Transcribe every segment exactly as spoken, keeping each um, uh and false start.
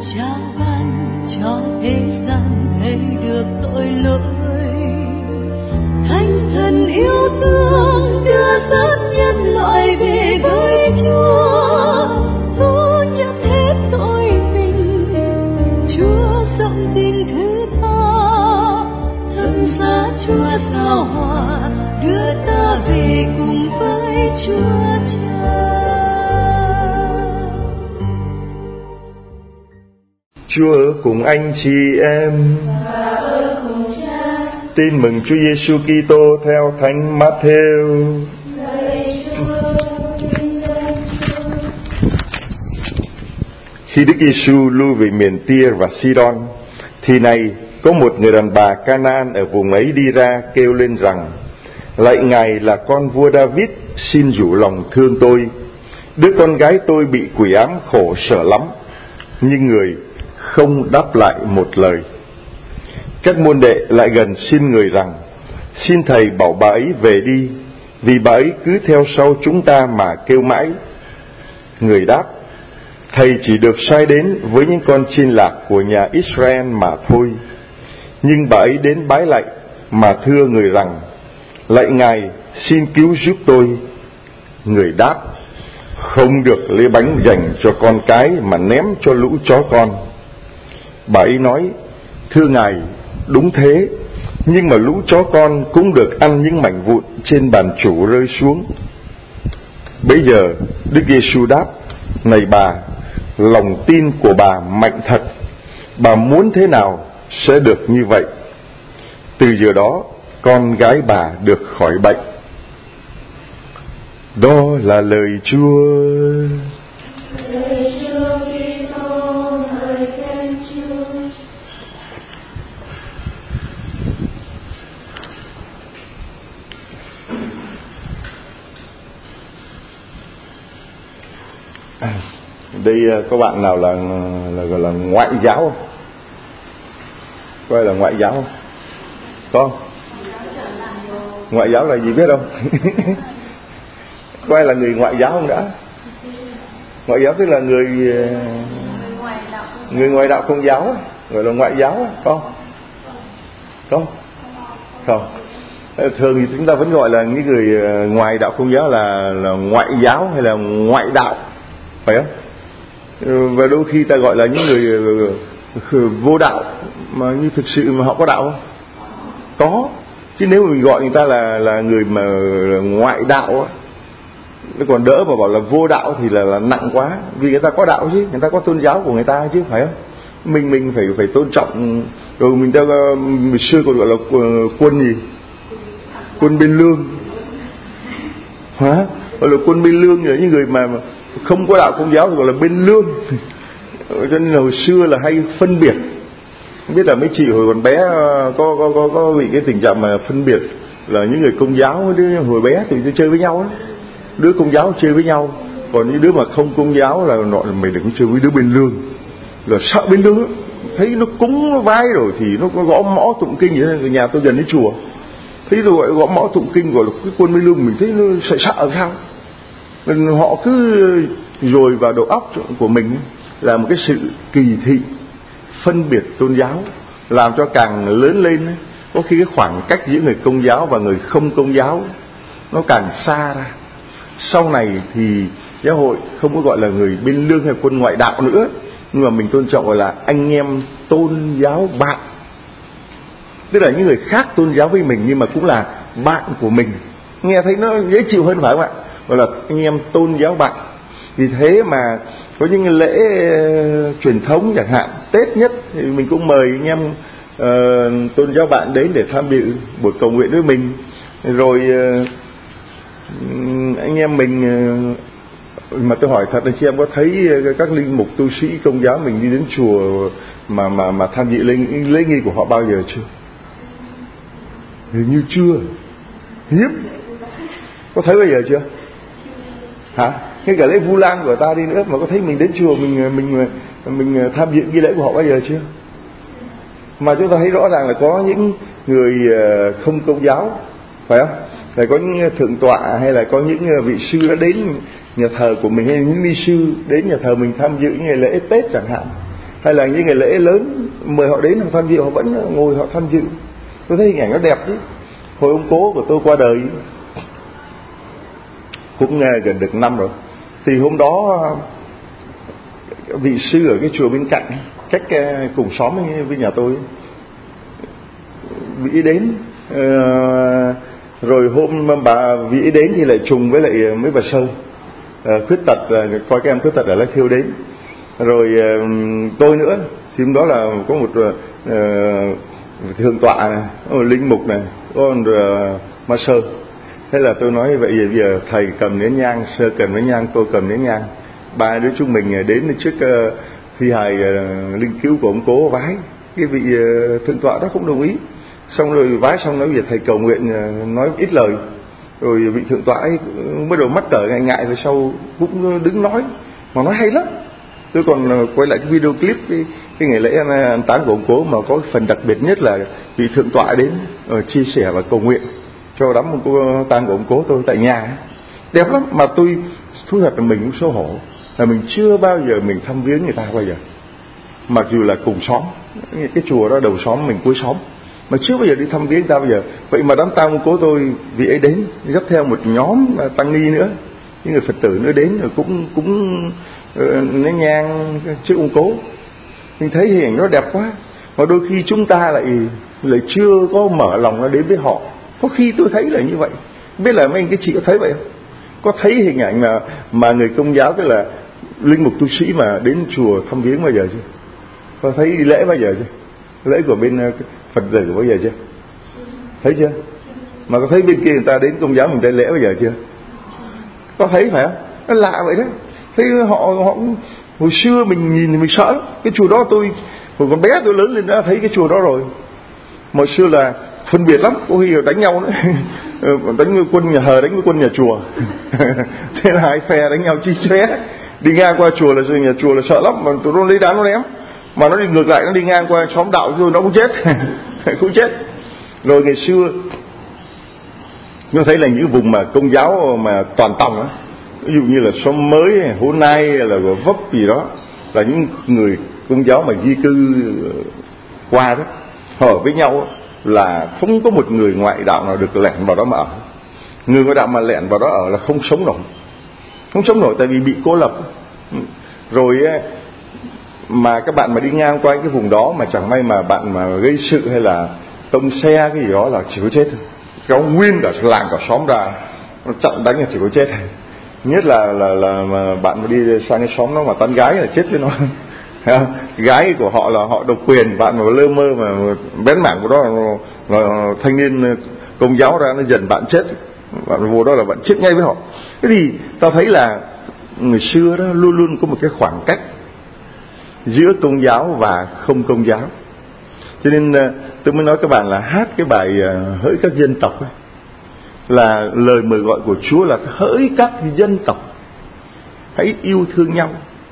trao ban cho thế gian thấy được tội lỗi. Thánh thần yêu thương đưa dẫn nhân loại về với Chúa, thu nhận hết tội mình. Chúa rộng tình thứ tha, thân giá Chúa giao hòa, đưa ta về cùng với Chúa Cha. Chúa ở cùng anh chị em. Tin mừng Chúa Giêsu Kitô theo Thánh Matthew. Khi Đức Giêsu lui về miền Tyr và Sidon, thì này có một người đàn bà Canaan ở vùng ấy đi ra kêu lên rằng: Lạy Ngài là con vua David, xin dụ lòng thương tôi. Đứa con gái tôi bị quỷ ám khổ sở lắm. Nhưng người không đáp lại một lời. Các môn đệ lại gần xin người rằng: Xin thầy bảo bà ấy về đi, vì bà ấy cứ theo sau chúng ta mà kêu mãi. Người đáp: Thầy chỉ được sai đến với những con chiên lạc của nhà Israel mà thôi. Nhưng bà ấy đến bái lạy mà thưa người rằng: Lạy Ngài, xin cứu giúp tôi. Người đáp: Không được lấy bánh dành cho con cái mà ném cho lũ chó con. Bà ấy nói: Thưa Ngài, đúng thế, nhưng mà lũ chó con cũng được ăn những mảnh vụn trên bàn chủ rơi xuống. Bấy giờ Đức Giêsu đáp: Này bà, lòng tin của bà mạnh thật, bà muốn thế nào sẽ được như vậy. Từ giờ đó con gái bà được khỏi bệnh. Đó là lời Chúa. Đây có bạn nào là là gọi là ngoại giáo không? Có ai là ngoại giáo không? Có. Ngoại giáo là gì biết không? Có ai là người ngoại giáo không đã? Ngoại giáo tức là người người ngoại đạo Công giáo, gọi là ngoại giáo, không? Không? Không. Thường thì chúng ta vẫn gọi là những người ngoài đạo Công giáo là là ngoại giáo hay là ngoại đạo, phải không? Và đôi khi ta gọi là những người vô đạo, mà như thực sự mà họ có đạo không? Có. Chứ nếu mà mình gọi người ta là là người mà ngoại đạo á, nó còn đỡ, mà bảo là vô đạo thì là, là nặng quá. Vì người ta có đạo chứ, người ta có tôn giáo của người ta chứ, phải không? Mình mình phải phải tôn trọng. Rồi mình ta mình xưa còn gọi là quân gì? Quân biên lương. Hả? Gọi là quân biên lương là những người mà không có đạo Công giáo thì gọi là biên lương. Cho nên là hồi xưa là hay phân biệt. Không biết là mấy chị hồi còn bé có có có có bị cái tình trạng mà phân biệt là những người Công giáo với đứa hồi bé thì chơi với nhau đó. Đứa Công giáo chơi với nhau, còn những đứa mà không Công giáo là nói là mày đừng có chơi với đứa bên lương, là sợ bên lương đó. Thấy nó cúng nó vái rồi thì nó có gõ mõ tụng kinh vậy. Nên nhà tôi gần đến chùa, thấy rồi gọi gõ mõ tụng kinh gọi là cái quân bên lương, mình thấy nó sợ sợ sao. Nên họ cứ rồi vào đầu óc của mình là một cái sự kỳ thị, phân biệt tôn giáo, làm cho càng lớn lên có khi cái khoảng cách giữa người Công giáo và người không Công giáo nó càng xa ra. Sau này thì giáo hội không có gọi là người bên lương hay quân ngoại đạo nữa, nhưng mà mình tôn trọng gọi là anh em tôn giáo bạn. Tức là những người khác tôn giáo với mình nhưng mà cũng là bạn của mình. Nghe thấy nó dễ chịu hơn phải không ạ? Gọi là anh em tôn giáo bạn. Vì thế mà có những lễ uh, truyền thống chẳng hạn, Tết nhất thì mình cũng mời anh em uh, tôn giáo bạn đến để tham dự buổi cầu nguyện với mình. Rồi uh, anh em mình uh, mà tôi hỏi thật là chị em có thấy các linh mục tu sĩ Công giáo mình đi đến chùa mà mà mà tham dự lễ, lễ nghi của họ bao giờ chưa? Hình như chưa. Hiếm. Có thấy bao giờ chưa? Hả? Ngay cả lễ Vu Lan của ta đi nữa mà có thấy mình đến chùa mình mình mình tham dự nghi lễ của họ bao giờ chưa? Mà chúng ta thấy rõ ràng là có những người không Công giáo, phải không? Là có những thượng tọa hay là có những vị sư đã đến nhà thờ của mình, hay những ni sư đến nhà thờ mình tham dự những ngày lễ Tết chẳng hạn. hay là những ngày lễ lớn mời họ đến họ tham dự, họ vẫn ngồi họ tham dự. Tôi thấy hình ảnh nó đẹp chứ. Hồi ông cố của tôi qua đời cũng gần được năm rồi, thì hôm đó vị sư ở cái chùa bên cạnh, cách cùng xóm với nhà tôi, vị đến, rồi hôm bà vị đến thì lại trùng với lại mấy bà Sơ khuyết tật, coi các em khuyết tật ở Lai Thiêu đến, rồi tôi nữa. Thì hôm đó là có một uh, thượng tọa này, một linh mục này, con uh, ma Sơ. Thế là tôi nói vậy giờ, giờ thầy cầm nén nhang, Sơ cầm nén nhang, tôi cầm nén nhang, ba đứa chúng mình đến trước uh, thi hài uh, linh cứu của ông cố vái. Cái vị uh, thượng tọa đó cũng đồng ý. Xong rồi vái xong nói về thầy cầu nguyện, uh, nói ít lời. Rồi vị thượng tọa ấy bắt đầu mắc cỡ ngại ngại, rồi sau cũng đứng nói, mà nói hay lắm. Tôi còn quay lại cái video clip cái, cái ngày lễ an táng của ông cố, mà có phần đặc biệt nhất là vị thượng tọa đến uh, chia sẻ và cầu nguyện cho đám ông cố, tang của ông cố tôi tại nhà. Đẹp lắm. Mà tôi thú thật là mình cũng xấu hổ là mình chưa bao giờ mình thăm viếng người ta bao giờ, mặc dù là cùng xóm, cái chùa đó đầu xóm, mình cuối xóm, mà chưa bao giờ đi thăm viếng ta bao giờ. Vậy mà đám tang ông cố tôi vị ấy đến, dắt theo một nhóm tăng ni nữa, những người Phật tử nữa đến, rồi cũng cũng uh, nén nhang trước ông cố. Mình thấy hình ảnh nó đẹp quá, mà đôi khi chúng ta lại lại chưa có mở lòng nó đến với họ. Có khi tôi thấy là như vậy. Biết là mấy anh cái chị có thấy vậy không? Có thấy hình ảnh mà mà người Công giáo, tức là linh mục tu sĩ mà đến chùa thăm viếng bao giờ chưa? Có thấy đi lễ bao giờ chưa? Lễ của bên Phật tử bao giờ chưa? Thấy chưa? Mà có thấy bên kia người ta đến Công giáo mình tới lễ bao giờ chưa? Có thấy phải không? Nó lạ vậy đó. Thế họ họ hồi xưa mình nhìn thì mình sợ lắm. Cái chùa đó tôi hồi còn bé tôi lớn lên đã thấy cái chùa đó rồi. Hồi xưa là phân biệt lắm, có khi đánh nhau nữa. Đánh với quân nhà hờ, đánh với quân nhà chùa. Thế là hai phe đánh nhau chi chóe. Đi ngang qua chùa là nhà chùa là sợ lắm, mà tụi nó lấy đá nó ném. Mà nó đi ngược lại, nó đi ngang qua xóm đạo rồi nó cũng chết. Cũng chết. Rồi ngày xưa chúng thấy là những vùng mà Công giáo mà toàn tòng á, ví dụ như là xóm mới, Hố Nai là Gò Vấp gì đó, là những người Công giáo mà di cư qua đó, họ ở với nhau là không có một người ngoại đạo nào được lẻn vào đó mà ở. Người ngoại đạo mà lẻn vào đó ở là không sống nổi, không sống nổi, tại vì bị cô lập. Rồi mà các bạn mà đi ngang qua cái vùng đó mà chẳng may mà bạn mà gây sự hay là tông xe cái gì đó là chỉ có chết thôi. Kéo nguyên cả làng cả xóm ra, nó chặn đánh là chỉ có chết. Nhất là là là mà bạn mà đi sang cái xóm đó mà tán gái là chết với nó. Gái của họ là họ độc quyền, bạn mà lơ mơ mà bén mảng của đó là, là thanh niên Công giáo ra nó dần bạn chết, bạn vô đó là bạn chết ngay với họ. Thế thì ta thấy là người xưa đó luôn luôn có một cái khoảng cách giữa Công giáo và không Công giáo. Cho nên tôi mới nói các bạn là hát cái bài hỡi các dân tộc ấy, là lời mời gọi của Chúa là hỡi các dân tộc, hãy yêu thương nhau,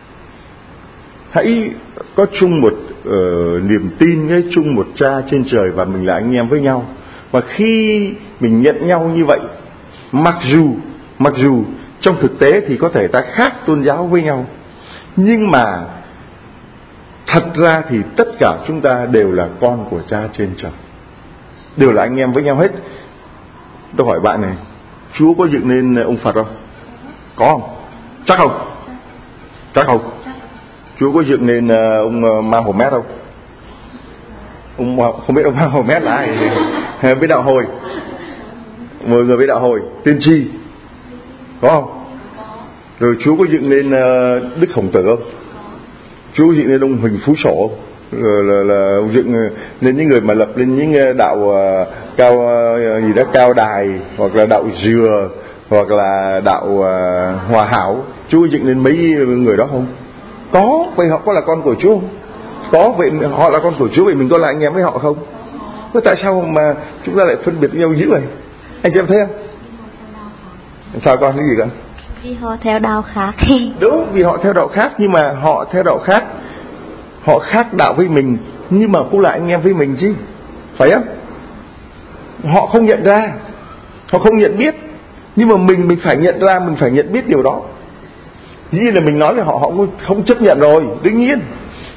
hãy có chung một uh, niềm tin với chung một Cha trên trời, và mình là anh em với nhau. Và khi mình nhận nhau như vậy, mặc dù mặc dù trong thực tế thì có thể ta khác tôn giáo với nhau, nhưng mà thật ra thì tất cả chúng ta đều là con của Cha trên trời, đều là anh em với nhau hết. Tôi hỏi bạn này, Chúa có dựng nên ông Phật không? Có không? Chắc không? Chắc không? Chúa có dựng nên ông Mahomet không? Ông không biết ông Mahomet là ai? Biết đạo Hồi, mọi người biết đạo Hồi, tiên tri, có không? Rồi Chúa có dựng nên Đức Khổng Tử không? Chúa dựng nên ông Huỳnh Phú Sổ, là, là, là dựng nên những người mà lập lên những đạo uh, cao uh, gì đó cao đài, hoặc là đạo dừa, hoặc là đạo uh, hòa hảo. Chúa dựng nên mấy người đó không? Có. Vậy họ có là con của Chúa không? Có. Vậy họ là con của Chúa, vậy mình có là anh em với họ không? Thế tại sao mà chúng ta lại phân biệt với nhau dữ vậy? Anh chị em thấy không? Sao con? Cái gì con? Vì họ theo đạo khác. Đúng, vì họ theo đạo khác, nhưng mà họ theo đạo khác, họ khác đạo với mình, nhưng mà cũng là anh em với mình chứ, phải không? Họ không nhận ra, họ không nhận biết, nhưng mà mình mình phải nhận ra, mình phải nhận biết điều đó. Như là mình nói với họ, họ không chấp nhận rồi, đương nhiên.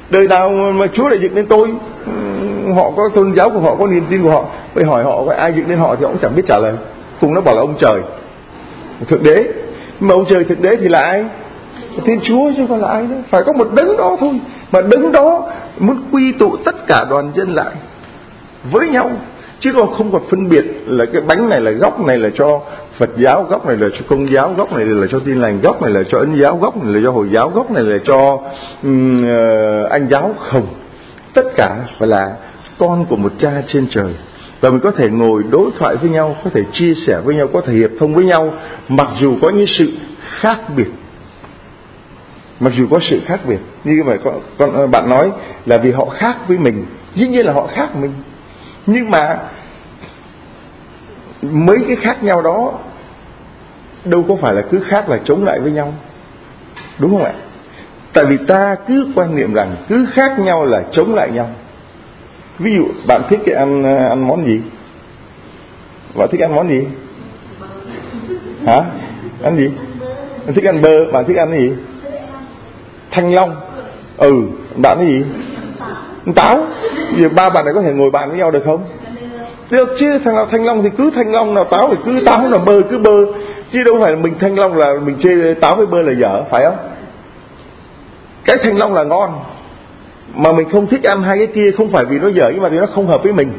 Đời nào mà Chúa lại dựng nên tôi? Họ có tôn giáo của họ, có niềm tin của họ. Vậy hỏi họ có ai dựng nên họ thì họ cũng chẳng biết trả lời. Cùng nó bảo là ông trời, Thượng Đế. Mà ông trời Thượng Đế thì là ai? Thiên Chúa chứ không phải là ai nữa. Phải có một đấng đó thôi. Mà đấng đó muốn quy tụ tất cả đoàn dân lại với nhau, chứ còn không còn phân biệt là cái bánh này là góc này là cho Phật giáo, góc này là cho Công giáo, góc này là cho Tin lành, góc này là cho Ấn giáo, góc này là cho Hồi giáo, góc này là cho um, uh, Anh giáo. Không, tất cả phải là con của một cha trên trời. Và mình có thể ngồi đối thoại với nhau, có thể chia sẻ với nhau, có thể hiệp thông với nhau, mặc dù có những sự khác biệt. Mặc dù có sự khác biệt, như mà con, con bạn nói là vì họ khác với mình, dĩ nhiên là họ khác mình. Nhưng mà mấy cái khác nhau đó đâu có phải là cứ khác là chống lại với nhau, đúng không ạ? Tại vì ta cứ quan niệm rằng cứ khác nhau là chống lại nhau. Ví dụ bạn thích cái ăn ăn món gì? Bạn thích ăn món gì? Hả? Ăn gì? Bạn thích ăn bơ, bạn thích ăn cái gì? Thanh long. Ừ, bạn cái gì? Táo. Giờ ba bạn này có thể ngồi bàn với nhau được không? Được chứ, thằng nào thanh long thì cứ thanh long, nào táo thì cứ táo, nào bơ cứ bơ. Chứ đâu phải là mình thanh long là mình chê táo với bơ là dở, phải không? Cái thanh long là ngon, mà mình không thích ăn hai cái kia không phải vì nó dở, nhưng mà vì nó không hợp với mình.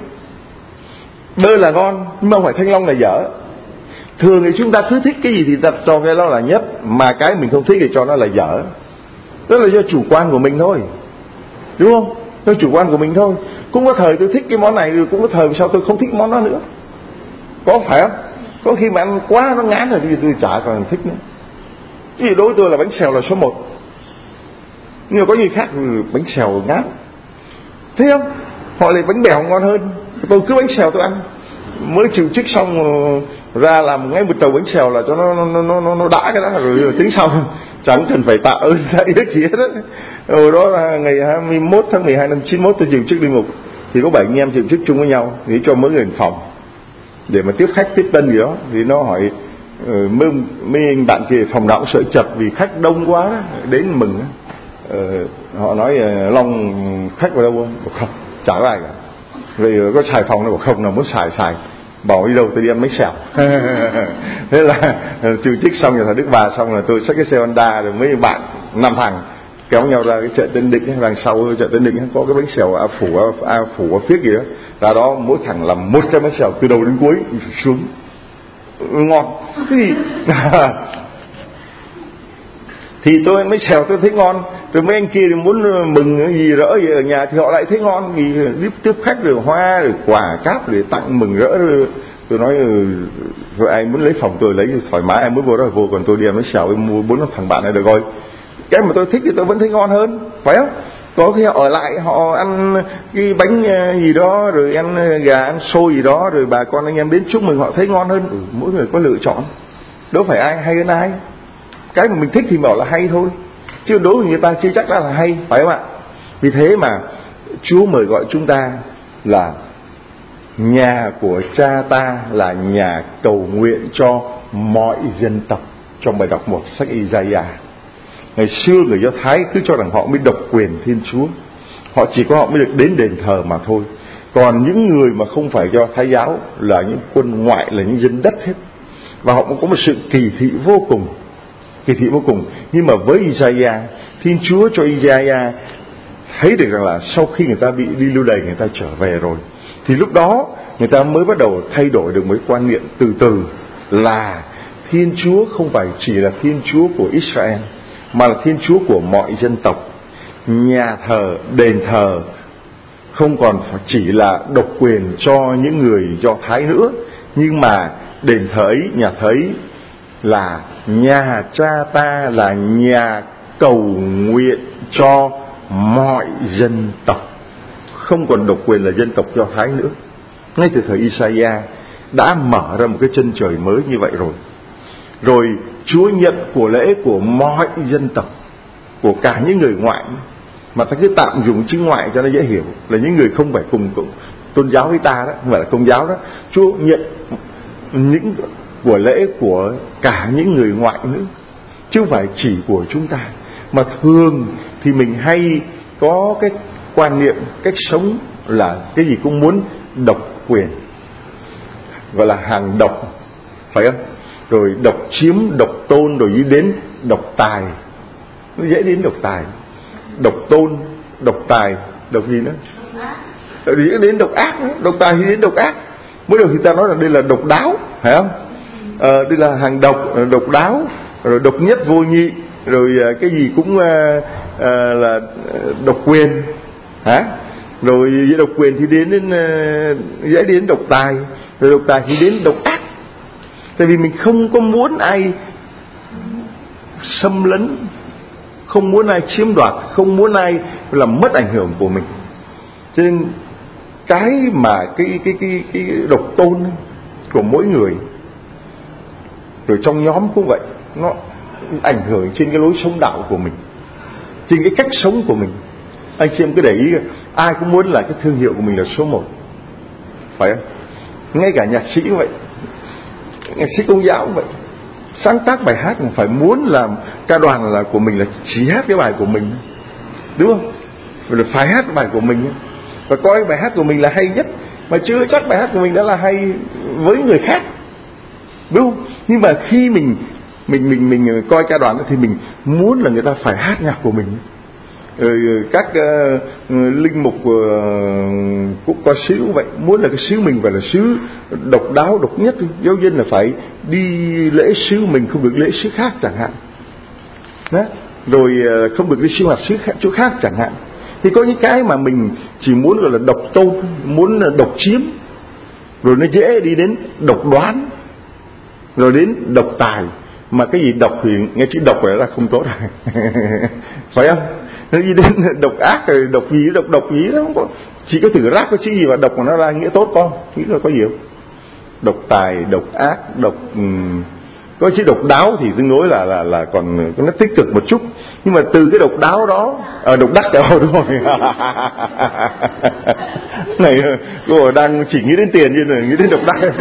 Bơ là ngon, nhưng mà không phải thanh long là dở. Thường thì chúng ta cứ thích cái gì thì ta cho cái đó là nhất, mà cái mình không thích thì cho nó là dở. Đó là do chủ quan của mình thôi, đúng không? Do chủ quan của mình thôi. Cũng có thời tôi thích cái món này, cũng có thời sau tôi không thích món đó nữa. Có phải không? Có khi mà ăn quá nó ngán rồi thì tôi chả còn thích nữa. Chứ đối với tôi là bánh xèo là số một. Nhưng mà có người khác thì bánh xèo ngán. Thấy không? Họ lại bánh bèo ngon hơn. Tôi cứ bánh xèo tôi ăn. Mới chịu chức xong ra làm ngay một tàu bánh xèo là cho nó nó nó nó, nó đã cái đó rồi, rồi tính xong. Chẳng cần phải tạ ơn đại đức gì hết đó. Rồi đó là ngày hai mươi mốt tháng mười hai năm chín mốt tôi chịu chức đi mục. Thì có bảy anh em chịu chức chung với nhau, để cho mỗi người phòng để mà tiếp khách tiếp tân gì đó. Thì nó hỏi uh, mấy, mấy anh bạn kia phòng nào cũng sợ chật vì khách đông quá đó, đến mừng đó. Uh, họ nói uh, Long khách vào đâu không? Bảo không, chả có ai cả. Rồi có xài phòng đâu? Bảo không, nào muốn xài xài. Bảo đi đâu? Tôi đi ăn mấy xèo. Thế là trừ chức xong rồi thằng Đức Bà xong là tôi xách cái xe Honda rồi mấy bạn năm thằng kéo nhau ra cái chợ Tân Định, đằng sau chợ Tân Định có cái bánh xèo A phủ A, A phủ A phiếc gì đó. Ra đó mỗi thằng làm một cái bánh xèo từ đầu đến cuối xuống ngon. Thì thì tôi mấy xèo tôi thấy ngon, rồi mấy anh kia thì muốn mừng gì rỡ gì ở nhà thì họ lại thấy ngon, vì tiếp tiếp khách rồi hoa rồi quà cáp để tặng mừng rỡ. Rồi tôi nói rồi ai muốn lấy phòng tôi lấy thoải mái, ai muốn vô đó vô, còn tôi đi ăn mấy xèo tôi mua bốn thằng bạn này được rồi. Cái mà tôi thích thì tôi vẫn thấy ngon hơn, phải không? Có khi họ ở lại họ ăn cái bánh gì đó, rồi ăn gà ăn xôi gì đó, rồi bà con anh em đến chúc mừng họ thấy ngon hơn. Ừ, mỗi người có lựa chọn, đâu phải ai hay hơn ai. Cái mà mình thích thì bảo là hay thôi, chứ đối với người ta chưa chắc đã là hay, phải không ạ? Vì thế mà Chúa mời gọi chúng ta là nhà của cha ta là nhà cầu nguyện cho mọi dân tộc. Trong bài đọc một sách Isaiah, ngày xưa người Do Thái cứ cho rằng họ mới độc quyền Thiên Chúa, họ chỉ có họ mới được đến đền thờ mà thôi. Còn những người mà không phải Do Thái giáo là những quân ngoại, là những dân đất hết, và họ cũng có một sự kỳ thị vô cùng, kỳ thị vô cùng. Nhưng mà với Isaiah, Thiên Chúa cho Isaiah thấy được rằng là sau khi người ta bị đi lưu đày, người ta trở về rồi, thì lúc đó người ta mới bắt đầu thay đổi được mấy quan niệm từ từ, là Thiên Chúa không phải chỉ là Thiên Chúa của Israel, mà là Thiên Chúa của mọi dân tộc. Nhà thờ, đền thờ không còn chỉ là độc quyền cho những người Do Thái nữa, nhưng mà đền thờ ấy, nhà thờ ấy là nhà cha ta, là nhà cầu nguyện cho mọi dân tộc, không còn độc quyền là dân tộc Do Thái nữa. Ngay từ thời Isaiah đã mở ra một cái chân trời mới như vậy rồi. Rồi Chúa nhận của lễ của mọi dân tộc, của cả những người ngoại, mà ta cứ tạm dùng chữ ngoại cho nó dễ hiểu, là những người không phải cùng, cùng tôn giáo với ta đó, không phải là Công giáo đó. Chúa nhận những của lễ của cả những người ngoại nữa, chứ không phải chỉ của chúng ta. Mà thường thì mình hay có cái quan niệm, cách sống là cái gì cũng muốn độc quyền, gọi là hàng độc, phải không? Rồi độc chiếm, độc tôn, rồi đi đến độc tài. Nó dễ đến độc tài, độc tôn, độc tài, độc gì nữa? Dễ đến độc ác nữa. Độc tài thì đến độc ác. Mới đầu thì ta nói là đây là độc đáo, phải không? À, đây là hàng độc, độc đáo, rồi độc nhất vô nhị, rồi cái gì cũng à, à, là độc quyền, hả? Rồi độc quyền thì đến đến dễ đến độc tài, rồi độc tài thì đến độc ác. Tại vì mình không có muốn ai xâm lấn, không muốn ai chiếm đoạt, không muốn ai làm mất ảnh hưởng của mình. Cho nên cái mà cái cái cái cái độc tôn của mỗi người, rồi trong nhóm cũng vậy, nó ảnh hưởng trên cái lối sống đạo của mình, trên cái cách sống của mình. Anh chị em cứ để ý, ai cũng muốn là cái thương hiệu của mình là số một, phải không? Ngay cả nhạc sĩ cũng vậy, nhạc sĩ Công giáo cũng vậy, sáng tác bài hát phải muốn làm ca đoàn là của mình là chỉ hát cái bài của mình, đúng không? Rồi phải hát bài của mình và coi bài hát của mình là hay nhất, mà chưa chắc bài hát của mình đã là hay với người khác, đúng không? Nhưng mà khi mình mình mình mình coi ca đoàn thì mình muốn là người ta phải hát nhạc của mình. Rồi các uh, linh mục của uh, ca sĩ cũng vậy, muốn là cái sứ mình phải là sứ độc đáo, độc nhất. Giáo dân là phải đi lễ sứ mình không được lễ sứ khác chẳng hạn. Đó. Rồi uh, không được đi sinh hoạt sứ khác, chỗ khác chẳng hạn. Thì có những cái mà mình chỉ muốn gọi là độc tôn, muốn là độc chiếm, rồi nó dễ đi đến độc đoán, rồi đến độc tài. Mà cái gì độc thì nghe chữ độc là không tốt rồi phải không? Nó đi đến độc ác rồi độc gì, độc độc gì đó không có. Chỉ có thử ráp cái chữ gì và độc mà nó ra nghĩa tốt con, nghĩ là có gì không? Độc tài, độc ác, độc um, có chữ độc đáo thì tương đối là là là còn nó tích cực một chút. Nhưng mà từ cái độc đáo đó, à, độc đắc đâu đúng rồi này cô đang chỉ nghĩ đến tiền như này, nghĩ đến độc đắc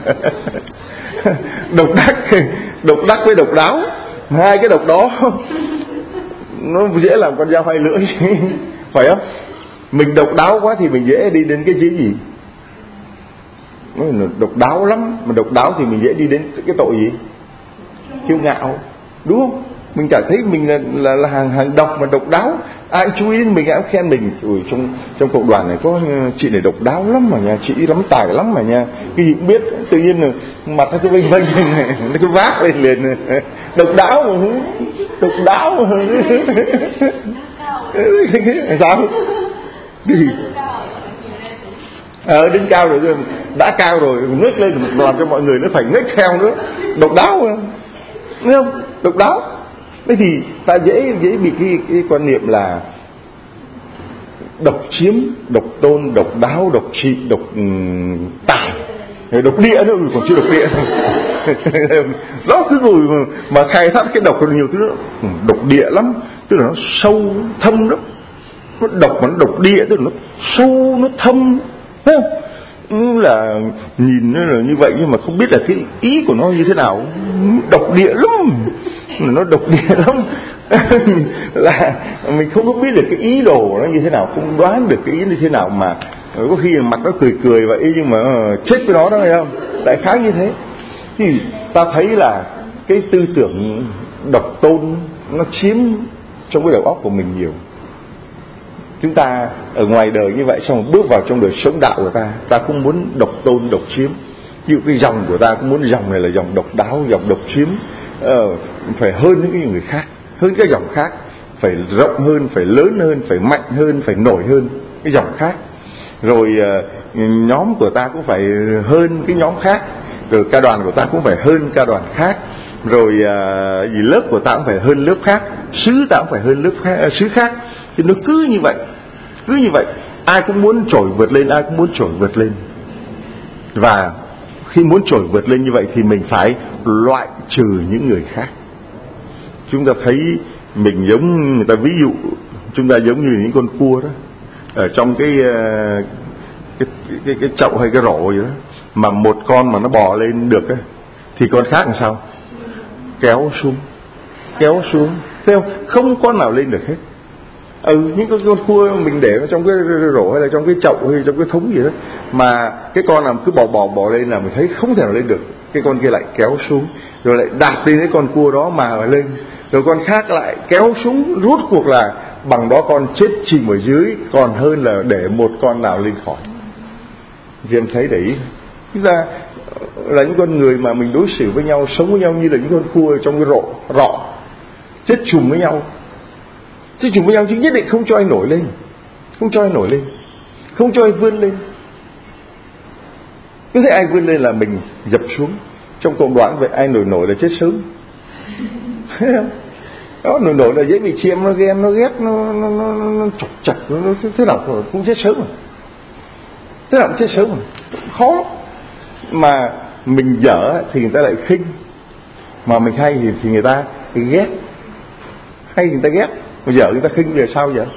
độc đắc độc đắc với độc đáo, hai cái độc đó nó dễ làm con dao hai lưỡi phải không? Mình độc đáo quá thì mình dễ đi đến cái chữ gì? Nó độc đáo lắm, mà độc đáo thì mình dễ đi đến cái tội gì? Kiêu ngạo, đúng không? Mình cảm thấy mình là là, là hàng hàng độc mà độc đáo, ai chú ý đến mình, ai cũng khen mình. Ui, trong trong cộng đoàn này có chị này độc đáo lắm mà nha, chị lắm tài lắm mà nha, cái gì cũng biết. Tự nhiên là mặt nó cứ vênh vênh nó cứ vác lên liền, độc đáo mà, độc đáo mà sao? Cái gì? Ờ, đến cao rồi, đã cao rồi, ngước lên làm cho mọi người nó phải ngước theo nữa. Độc đáo không? Đúng không? Độc đáo. Thế thì ta dễ dễ bị cái, cái quan niệm là độc chiếm, độc tôn, độc đáo, độc trị, độc um, tài, độc địa nữa, còn chưa độc địa đó cứ rồi mà, mà khai thác cái độc còn nhiều thứ nữa. Độc địa lắm, tức là nó sâu thâm lắm. Nó độc mà nó độc địa, tức là nó sâu, nó thâm, thấy không? Là nhìn nó là như vậy nhưng mà không biết là cái ý của nó như thế nào. Độc địa lắm, nó độc địa lắm là mình không có biết được cái ý đồ của nó như thế nào, không đoán được cái ý như thế nào, mà có khi mặt nó cười cười vậy nhưng mà chết với nó đó, thấy không? Đại khái như thế. Thì ta thấy là cái tư tưởng độc tôn nó chiếm trong cái đầu óc của mình nhiều. Chúng ta ở ngoài đời như vậy, xong rồi bước vào trong đời sống đạo của ta, ta cũng muốn độc tôn, độc chiếm. Ví dụ cái dòng của ta cũng muốn dòng này là dòng độc đáo, dòng độc chiếm, ờ, phải hơn những cái người khác, hơn cái dòng khác, phải rộng hơn, phải lớn hơn, phải mạnh hơn, phải nổi hơn cái dòng khác. Rồi uh, nhóm của ta cũng phải hơn cái nhóm khác, rồi ca đoàn của ta cũng phải hơn ca đoàn khác, rồi uh, gì lớp của ta cũng phải hơn lớp khác, xứ ta cũng phải hơn lớp khác, xứ khác. Thì nó cứ như vậy, cứ như vậy, ai cũng muốn trỗi vượt lên, ai cũng muốn trỗi vượt lên. Và khi muốn trỗi vượt lên như vậy thì mình phải loại trừ những người khác. Chúng ta thấy mình giống, người ta ví dụ chúng ta giống như những con cua đó, ở trong cái cái cái, cái chậu hay cái rổ gì đó, mà một con mà nó bò lên được ấy, thì con khác làm sao? Kéo xuống, kéo xuống, thấy không? Không con nào lên được hết. Ừ, những cái con cua mình để nó trong cái rổ hay là trong cái chậu hay trong cái thúng gì đó, mà cái con nào cứ bò bò bò lên là mình thấy không thể nào lên được, cái con kia lại kéo xuống rồi lại đạp lên cái con cua đó mà lên, rồi con khác lại kéo xuống, rút cuộc là bằng đó con chết chìm ở dưới còn hơn là để một con nào lên khỏi. Chị em thấy để ý, chúng ta là những con người mà mình đối xử với nhau, sống với nhau như là những con cua trong cái rọ rọ chết chùm với nhau, chết chùm với nhau chứ nhất định không cho ai nổi lên, không cho ai nổi lên, không cho ai vươn lên. Cứ thấy ai vươn lên là mình dập xuống. Trong cộng đoàn vậy, ai nổi nổi là chết sớm. Đó, nổi nổi là dễ bị chiêm, nó ghen, nó ghét, nó nó nó, nó chọc chặt, nó, nó thế nào cũng chết sớm rồi, thế nào cũng chết sớm rồi, khó. Mà mình dở thì người ta lại khinh, mà mình hay thì, thì người ta ghét, hay thì người ta ghét, mà dở người ta khinh về sao vậy?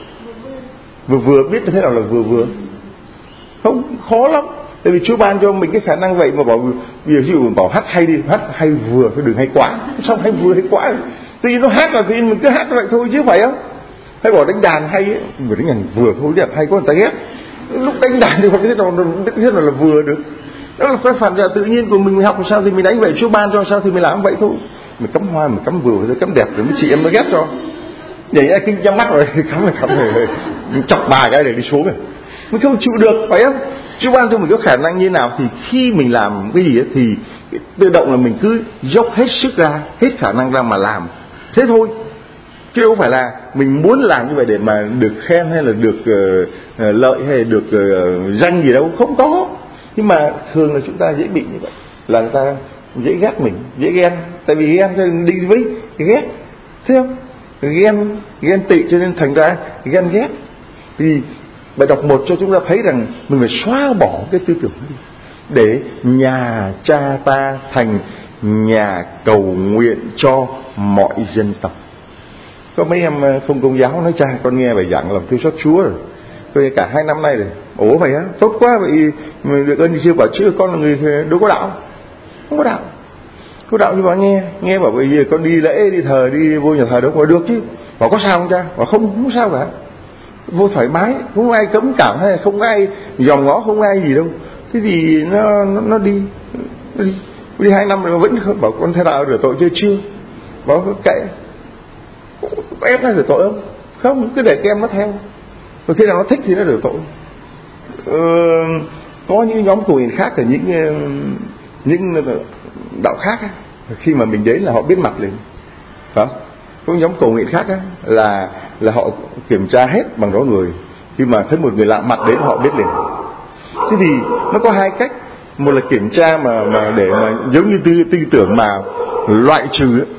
Vừa vừa biết thế nào là vừa vừa, không khó lắm. Tại vì Chúa ban cho mình cái khả năng vậy mà bảo bây giờ ví dụ bảo hát hay đi, hát hay vừa thôi, đừng hay quá. Sao hay vừa hay quá? Tự nhiên nó hát là thì mình cứ hát vậy thôi chứ phải không? Hay bảo đánh đàn hay ấy, vừa đánh đàn vừa thôi đẹp hay quá người ta ghét. Lúc đánh đàn thì không biết nào biết nào là vừa được. Đó là cái phản xạ tự nhiên của mình, mình học sao thì mình đánh vậy, Chúa ban cho sao thì mình làm vậy thôi. Mình cắm hoa, mình cắm vừa, cắm đẹp rồi mấy chị em nó ghét cho. Vậy ra kinh nhắm mắt rồi, cắm rồi cắm rồi, mình chọc ba cái để đi xuống rồi. Mình không chịu được, phải không? Chúa ban cho mình có khả năng như nào thì khi mình làm cái gì ấy, thì tự động là mình cứ dốc hết sức ra, hết khả năng ra mà làm. Thế thôi. Chứ không phải là mình muốn làm như vậy để mà được khen hay là được uh, lợi hay là được uh, danh gì đâu, không có. Nhưng mà thường là chúng ta dễ bị như vậy, là người ta dễ ghét mình, dễ ghen. Tại vì ghen cho nên đi với ghét, thấy không? Ghen, ghen tị cho nên thành ra ghen ghét. Thì bài đọc một cho chúng ta thấy rằng mình phải xóa bỏ cái tư tưởng đi, để nhà cha ta thành nhà cầu nguyện cho mọi dân tộc. Có mấy em không công giáo nói cha con nghe bài giảng làm thương xót Chúa rồi, tôi cả hai năm nay rồi. Ủa vậy á, tốt quá vậy, mình được ơn chưa bảo chứ con là người đâu có đạo, không có đạo, có đạo như bà nghe, nghe bảo bây giờ con đi lễ đi thờ đi vô nhà thờ đâu có được chứ, bảo có sao không cha, bảo không không sao cả, vô thoải mái, không ai cấm cản hay là không ai dòm ngó, không ai gì đâu. Thế thì nó nó, nó đi, nó đi, đi hai năm rồi vẫn không bảo con thế nào rửa tội chưa chưa, bảo kệ, có ép nó rửa tội không? Không, cứ để các em nó theo, rồi khi nào nó thích thì nó rửa tội. Ờ, có những nhóm cầu nguyện khác ở những những đạo khác á, khi mà mình đến là họ biết mặt liền, phải không? Có nhóm cầu nguyện khác á, là là họ kiểm tra hết bằng đó người, khi mà thấy một người lạ mặt đến họ biết liền. Thế thì nó có hai cách, một là kiểm tra mà mà để mà giống như tư, tư tưởng mà loại trừ ấy,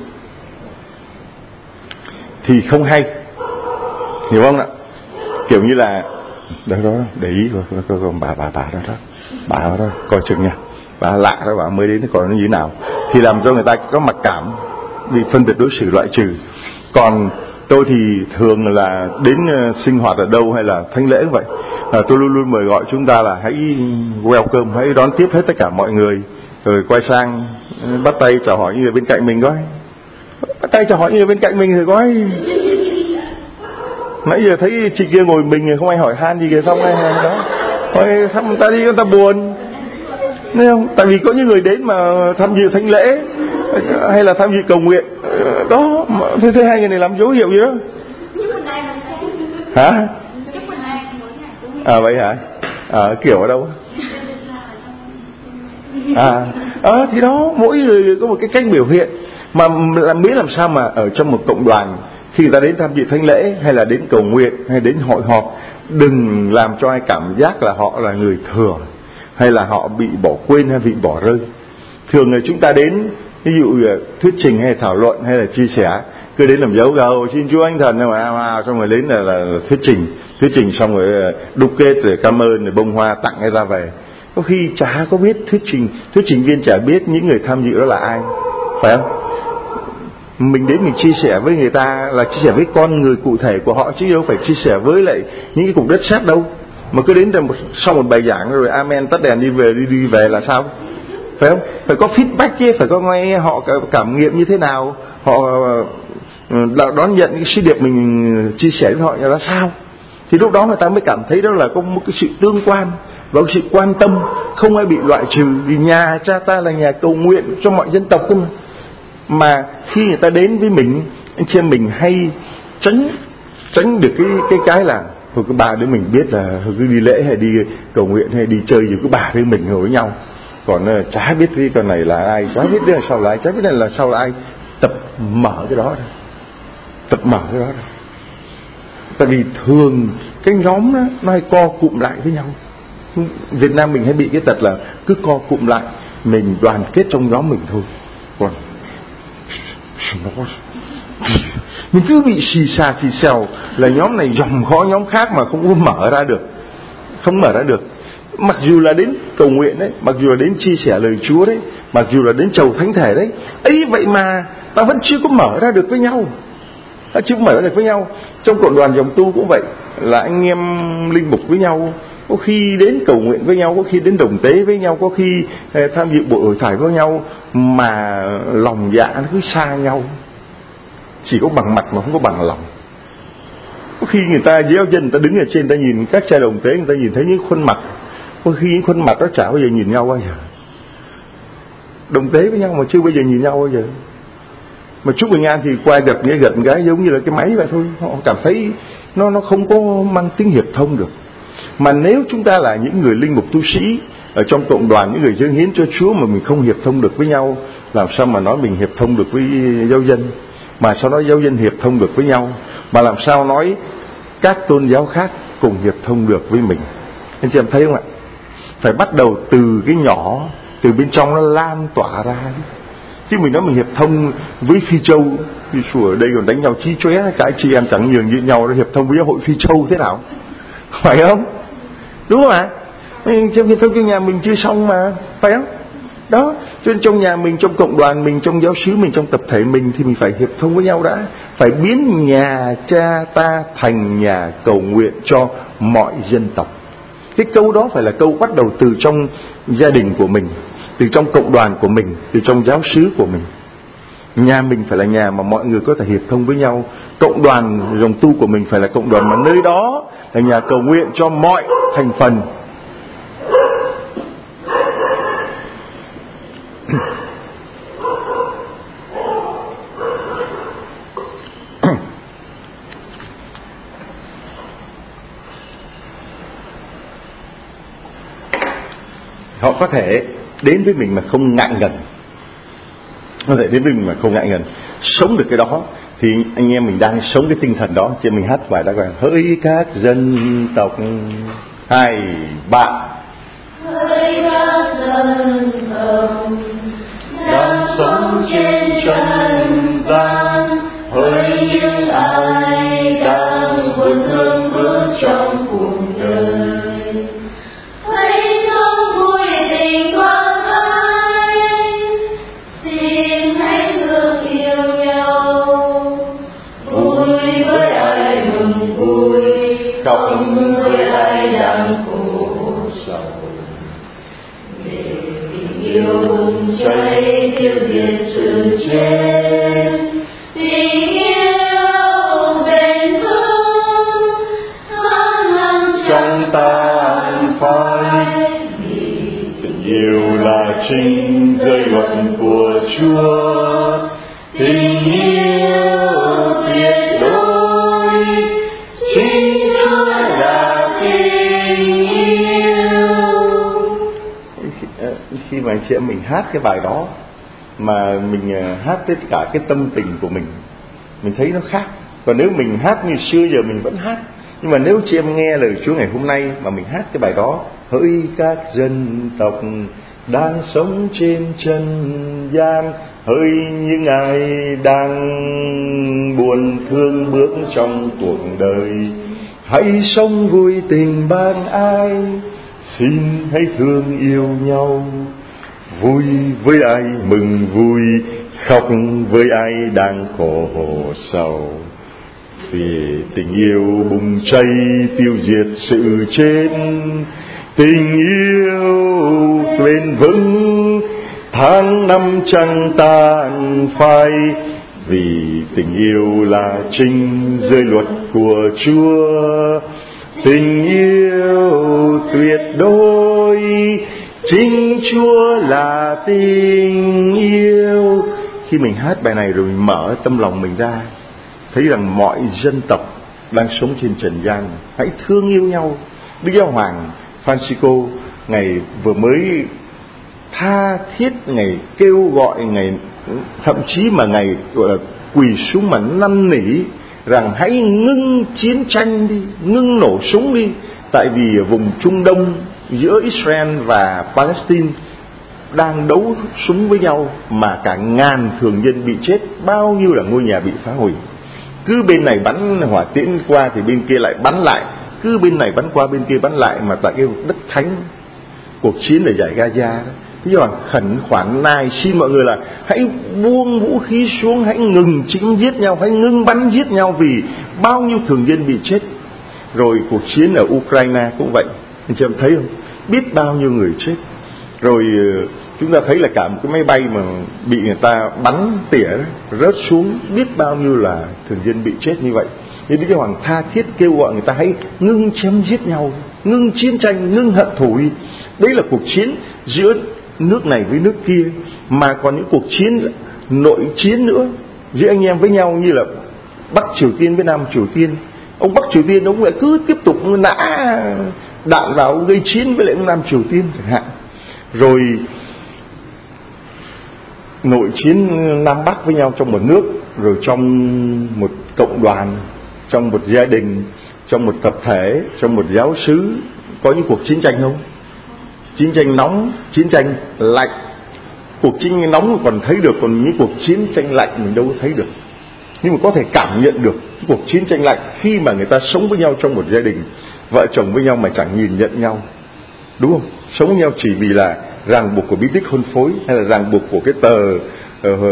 thì không hay, hiểu không ạ? Kiểu như là đó đó để ý coi coi coi bà bà bà đó đó, bà đó, đó coi chừng nha, bà lạ đó, bà mới đến còn nó như thế nào, thì làm cho người ta có mặc cảm, bị phân biệt đối xử loại trừ. Còn tôi thì thường là đến uh, sinh hoạt ở đâu hay là thánh lễ vậy, uh, tôi luôn luôn mời gọi chúng ta là hãy welcome, hãy đón tiếp hết tất cả mọi người, rồi quay sang uh, bắt tay chào hỏi những người bên cạnh mình coi, bắt tay chào hỏi những người bên cạnh mình rồi coi. Nãy giờ thấy chị kia ngồi mình không ai hỏi han gì kìa, xong này đó, thôi thăm người ta đi, người ta buồn, thấy không? Tại vì có những người đến mà tham dự thánh lễ hay là tham dự cầu nguyện đó, thế thế hai người này làm dấu hiệu gì đó hả? À vậy hả? À, kiểu ở đâu? À, à thì đó, mỗi người có một cái cách biểu hiện, mà làm biết làm sao mà ở trong một cộng đoàn, khi người ta đến tham dự thánh lễ hay là đến cầu nguyện hay đến hội họp, đừng làm cho ai cảm giác là họ là người thừa, hay là họ bị bỏ quên hay bị bỏ rơi. Thường là chúng ta đến ví dụ thuyết trình hay thảo luận hay là chia sẻ, cứ đến làm dấu gầu xin Chúa Anh Thần mà mà xong rồi đến là, là, là thuyết trình, thuyết trình xong rồi đúc kết rồi cảm ơn rồi bông hoa tặng hay ra về. Có khi chả có biết thuyết trình, thuyết trình viên chả biết những người tham dự đó là ai, phải không? Mình đến mình chia sẻ với người ta là chia sẻ với con người cụ thể của họ, chứ đâu phải chia sẻ với lại những cái cục đất sét đâu. Mà cứ đến một, sau một bài giảng rồi amen tắt đèn đi về, đi đi về là sao? Phải không? Phải có feedback chứ, phải có nghe họ cảm nghiệm như thế nào, họ đón nhận cái sứ điệp mình chia sẻ với họ là sao, thì lúc đó người ta mới cảm thấy đó là có một cái sự tương quan và cái sự quan tâm, không ai bị loại trừ. Vì nhà cha ta là nhà cầu nguyện cho mọi dân tộc không. Mà khi người ta đến với mình, anh chị em mình hay tránh tránh được cái cái cái là thôi cái bà đứa mình biết là cứ đi lễ hay đi cầu nguyện hay đi chơi gì cứ bà với mình ngồi với nhau, còn chả biết cái con này là ai, chả biết cái này sau là ai, chả biết này là sau là ai. Tập mở cái đó ra, tập mở cái đó ra. Tại vì thường cái nhóm đó, nó hay co cụm lại với nhau. Việt Nam mình hay bị cái tật là cứ co cụm lại, mình đoàn kết trong nhóm mình thôi, còn mình cứ bị xì xà xì xèo là nhóm này dòm khó nhóm khác mà không có mở ra được, không mở ra được. Mặc dù là đến cầu nguyện đấy, mặc dù là đến chia sẻ lời Chúa đấy, mặc dù là đến chầu thánh thể đấy, ấy vậy mà ta vẫn chưa có mở ra được với nhau, ta chưa mở ra được với nhau. Trong cộng đoàn dòng tu cũng vậy, là anh em linh mục với nhau, có khi đến cầu nguyện với nhau, có khi đến đồng tế với nhau, có khi tham dự buổi hội thải với nhau, mà lòng dạ nó cứ xa nhau, chỉ có bằng mặt mà không có bằng lòng. Có khi người ta giáo dân, người ta đứng ở trên, người ta nhìn các cha đồng tế, người ta nhìn thấy những khuôn mặt, có khi những khuôn mặt đó chả bao giờ nhìn nhau bao giờ. Đồng tế với nhau mà chưa bao giờ nhìn nhau bao giờ. Mà chúc bình an thì qua gật nghĩa gật cái giống như là cái máy vậy thôi, họ cảm thấy nó nó không có mang tính hiệp thông được. Mà nếu chúng ta là những người linh mục tu sĩ ở trong cộng đoàn, những người dâng hiến cho Chúa mà mình không hiệp thông được với nhau, làm sao mà nói mình hiệp thông được với giáo dân, mà sao nói giáo dân hiệp thông được với nhau, mà làm sao nói các tôn giáo khác cùng hiệp thông được với mình. Anh chị em thấy không ạ? Phải bắt đầu từ cái nhỏ, từ bên trong nó lan tỏa ra. Chứ mình nói mình hiệp thông với Phi Châu, đi sủa ở đây còn đánh nhau chí chóe, cái chị em chẳng nhường như nhau, nó hiệp thông với giáo hội Phi Châu thế nào? Phải không? Đúng không ạ? Trong hiệp thông trong nhà mình chưa xong mà, phải không? Đó, cho nên trong nhà mình, trong cộng đoàn mình, trong giáo xứ mình, trong tập thể mình thì mình phải hiệp thông với nhau đã. Phải biến nhà cha ta thành nhà cầu nguyện cho mọi dân tộc. Cái câu đó phải là câu bắt đầu từ trong gia đình của mình, từ trong cộng đoàn của mình, từ trong giáo xứ của mình. Nhà mình phải là nhà mà mọi người có thể hiệp thông với nhau. Cộng đoàn dòng tu của mình phải là cộng đoàn mà nơi đó là nhà cầu nguyện cho mọi thành phần. Họ có thể đến với mình mà không ngại ngần, có thể đến với mình mà không ngại ngần, sống được cái đó. Thì anh em mình đang sống cái tinh thần đó. Cho mình hát bài đó là hỡi các dân tộc, hai ba. Hỡi các dân tộc đang sống trên trần gian, hỡi những ai đang buồn thương bước trong cuộc đời, hãy sống vui tình quang ai, xin hãy thương yêu nhau, vui với ai mừng vui, khóc với ai đang khổ sầu, để tình yêu bùng cháy tiêu diệt sự chết, tình yêu bền vững tháng năm chẳng tàn phai, vì tình yêu là chính giới luật của Chúa, tình yêu tuyệt đối, chính Chúa là tình yêu. Khi mà anh chị em mình hát cái bài đó mà mình hát tất cả cái tâm tình của mình, mình thấy nó khác. Còn nếu mình hát như xưa giờ mình vẫn hát, nhưng mà nếu chị em nghe lời Chúa ngày hôm nay mà mình hát cái bài đó, hỡi các dân tộc đang sống trên trần gian, hỡi những ai đang buồn thương bước trong cuộc đời, hãy sống vui tình ban ai, xin hãy thương yêu nhau, vui với ai mừng vui, khóc với ai đang khổ sầu, vì tình yêu bùng cháy tiêu diệt sự chết, tình yêu bền vững tháng năm chẳng tàn phai, Vì tình yêu là chính giới luật của Chúa, tình yêu tuyệt đối, chính Chúa là tình yêu. Khi mình hát bài này rồi mình mở tâm lòng mình ra, thấy rằng mọi dân tộc đang sống trên trần gian hãy thương yêu nhau. Đức Giáo Hoàng Francisco ngày vừa mới tha thiết, ngày kêu gọi, ngày thậm chí mà ngày gọi là quỳ xuống mà năn nỉ rằng hãy ngưng chiến tranh đi, ngưng nổ súng đi. Tại vì ở vùng Trung Đông giữa Israel và Palestine đang đấu súng với nhau mà cả ngàn thường dân bị chết, bao nhiêu là ngôi nhà bị phá hủy. Cứ bên này bắn hỏa tiễn qua thì bên kia lại bắn lại, cứ bên này bắn qua bên kia bắn lại, mà tại cái đất thánh cuộc chiến ở dải Gaza đó. Thế nhưng mà khẩn khoản nài xin mọi người là hãy buông vũ khí xuống, hãy ngừng chém giết nhau, hãy ngưng bắn giết nhau, vì bao nhiêu thường dân bị chết. Rồi cuộc chiến ở Ukraine cũng vậy, anh chị em thấy không? Biết bao nhiêu người chết. Rồi chúng ta thấy là cả một cái máy bay mà bị người ta bắn tỉa rớt xuống, biết bao nhiêu là thường dân bị chết như vậy. Nên Đức Giáo Hoàng tha thiết kêu gọi người ta hãy ngưng chém giết nhau, ngưng chiến tranh, ngưng hận thù đi. Đấy là cuộc chiến giữa nước này với nước kia, mà còn những cuộc chiến nội chiến nữa giữa anh em với nhau, như là Bắc Triều Tiên với Nam Triều Tiên. Ông Bắc Triều Tiên ông lại cứ tiếp tục nã đạn vào gây chiến với lại ông Nam Triều Tiên chẳng hạn. Rồi nội chiến Nam Bắc với nhau trong một nước, rồi trong một cộng đoàn, trong một gia đình, trong một tập thể, trong một giáo xứ có những cuộc chiến tranh không? Chiến tranh nóng, chiến tranh lạnh. Cuộc chiến tranh nóng còn thấy được, còn những cuộc chiến tranh lạnh mình đâu có thấy được. Nhưng mà có thể cảm nhận được cuộc chiến tranh lạnh khi mà người ta sống với nhau trong một gia đình, vợ chồng với nhau mà chẳng nhìn nhận nhau, đúng không? Sống với nhau chỉ vì là ràng buộc của bí tích hôn phối, hay là ràng buộc của cái tờ uh,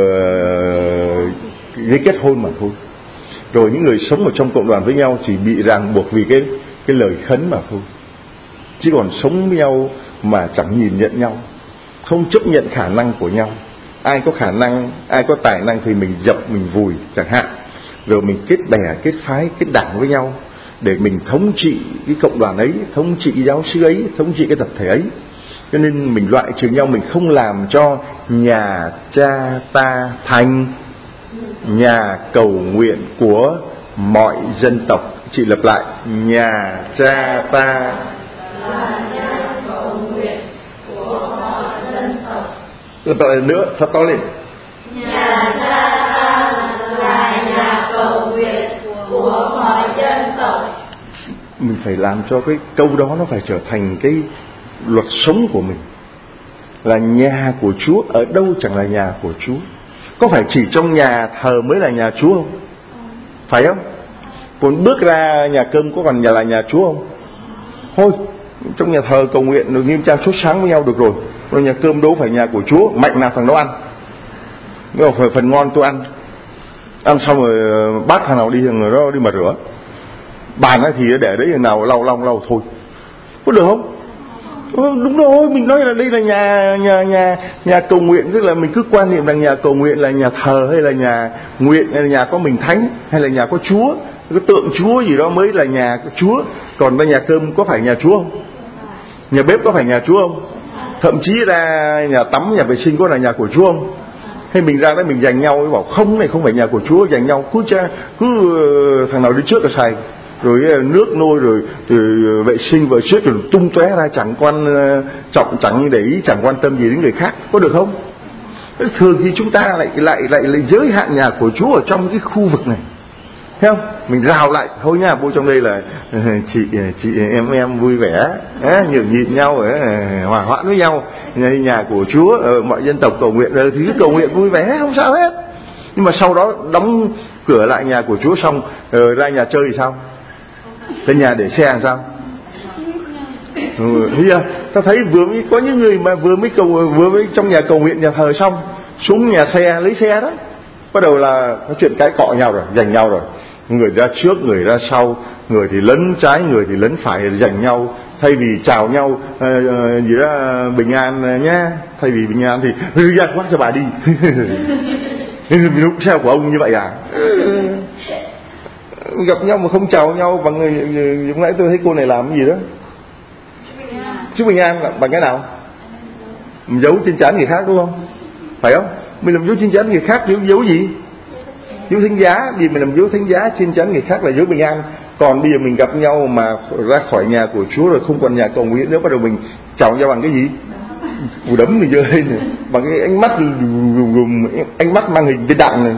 giấy kết hôn mà thôi. Rồi những người sống ở trong cộng đoàn với nhau chỉ bị ràng buộc vì cái cái lời khấn mà thôi. Chứ còn sống với nhau mà chẳng nhìn nhận nhau, không chấp nhận khả năng của nhau. Ai có khả năng, ai có tài năng thì mình dập, mình vùi chẳng hạn. Rồi mình kết bè, kết phái, kết đảng với nhau để mình thống trị cái cộng đoàn ấy, thống trị cái giáo xứ ấy, thống trị cái tập thể ấy. Cho nên mình loại trừ nhau, mình không làm cho nhà cha ta thành nhà cầu nguyện của mọi dân tộc. Chị lặp lại: nhà cha ta là nhà cầu nguyện của mọi dân tộc. Lặp lại nữa, thật to lên. Nhà cha ta là nhà cầu nguyện của mọi dân tộc. Mình phải làm cho cái câu đó nó phải trở thành cái luật sống của mình. Là nhà của Chúa, ở đâu chẳng là nhà của Chúa. Có phải chỉ trong nhà thờ mới là nhà Chúa không? Phải không? Còn bước ra nhà cơm có còn nhà là nhà Chúa không? Thôi, trong nhà thờ cầu nguyện rồi nghiêm trang sốt sáng với nhau được rồi. Rồi nhà cơm đâu phải nhà của Chúa, mạnh nào thằng đó ăn. Nếu mà phần ngon tôi ăn. Ăn xong rồi bát thằng nào đi thằng đó đi mà rửa. Bàn ấy thì để đấy thằng nào lau lau lau thôi. Có được không? Ừ, đúng rồi, mình nói là đây là nhà nhà nhà nhà cầu nguyện, tức là mình cứ quan niệm rằng nhà cầu nguyện là nhà thờ, hay là nhà nguyện, hay là nhà có mình thánh, hay là nhà có Chúa, cái tượng Chúa gì đó mới là nhà của Chúa. Còn bên nhà cơm có phải nhà Chúa không? Nhà bếp có phải nhà Chúa không? Thậm chí ra nhà tắm, nhà vệ sinh có là nhà của Chúa không? Hay mình ra đấy mình giành nhau, bảo không, này không phải nhà của Chúa, giành nhau cứ cha cứ thằng nào đi trước là xài, rồi nước nôi, rồi, rồi vệ sinh vợ xếp rồi tung tóe ra, chẳng quan trọng, chẳng để ý, chẳng quan tâm gì đến người khác, có được không? Thường thì chúng ta lại lại lại, lại giới hạn nhà của Chúa ở trong cái khu vực này, thấy không? Mình rào lại thôi nha, vô trong đây là chị chị em em vui vẻ, nhường nhịn nhau, hòa hoãn với nhau, nhà của Chúa, mọi dân tộc cầu nguyện thì cứ cầu nguyện vui vẻ không sao hết. Nhưng mà sau đó đóng cửa lại nhà của Chúa xong rồi ra nhà chơi thì sao? Tới nhà để xe làm sao? Ừ, thấy chưa? Ta thấy vừa mới có những người mà vừa mới cầu vừa mới trong nhà cầu nguyện, nhà thờ xong xuống nhà xe lấy xe đó, bắt đầu là có chuyện cãi cọ nhau rồi, giành nhau rồi, người ra trước, người ra sau, người thì lấn trái, người thì lấn phải, giành nhau. Thay vì chào nhau uh, uh, gì đó bình an uh, nhá, thay vì bình an thì ra khoác cho bà đi. Lúc sao của ông như vậy à? Gặp nhau mà không chào nhau bằng lúc nãy tôi thấy cô này làm cái gì đó. Chú Bình An là bằng cái nào? Giấu trên trán người khác đúng không? Phải không? Mình làm dấu trên trán người khác dấu dấu gì? Dấu thánh giá. Vì mình làm dấu thánh giá trên trán người khác là dấu bình an. Còn bây giờ mình gặp nhau mà ra khỏi nhà của Chúa rồi không còn nhà cầu nguyện nữa, bắt đầu mình chào nhau bằng cái gì? Cú đấm mình giơ lên này, bằng cái ánh mắt gồm ánh mắt mang hình viên đạn này.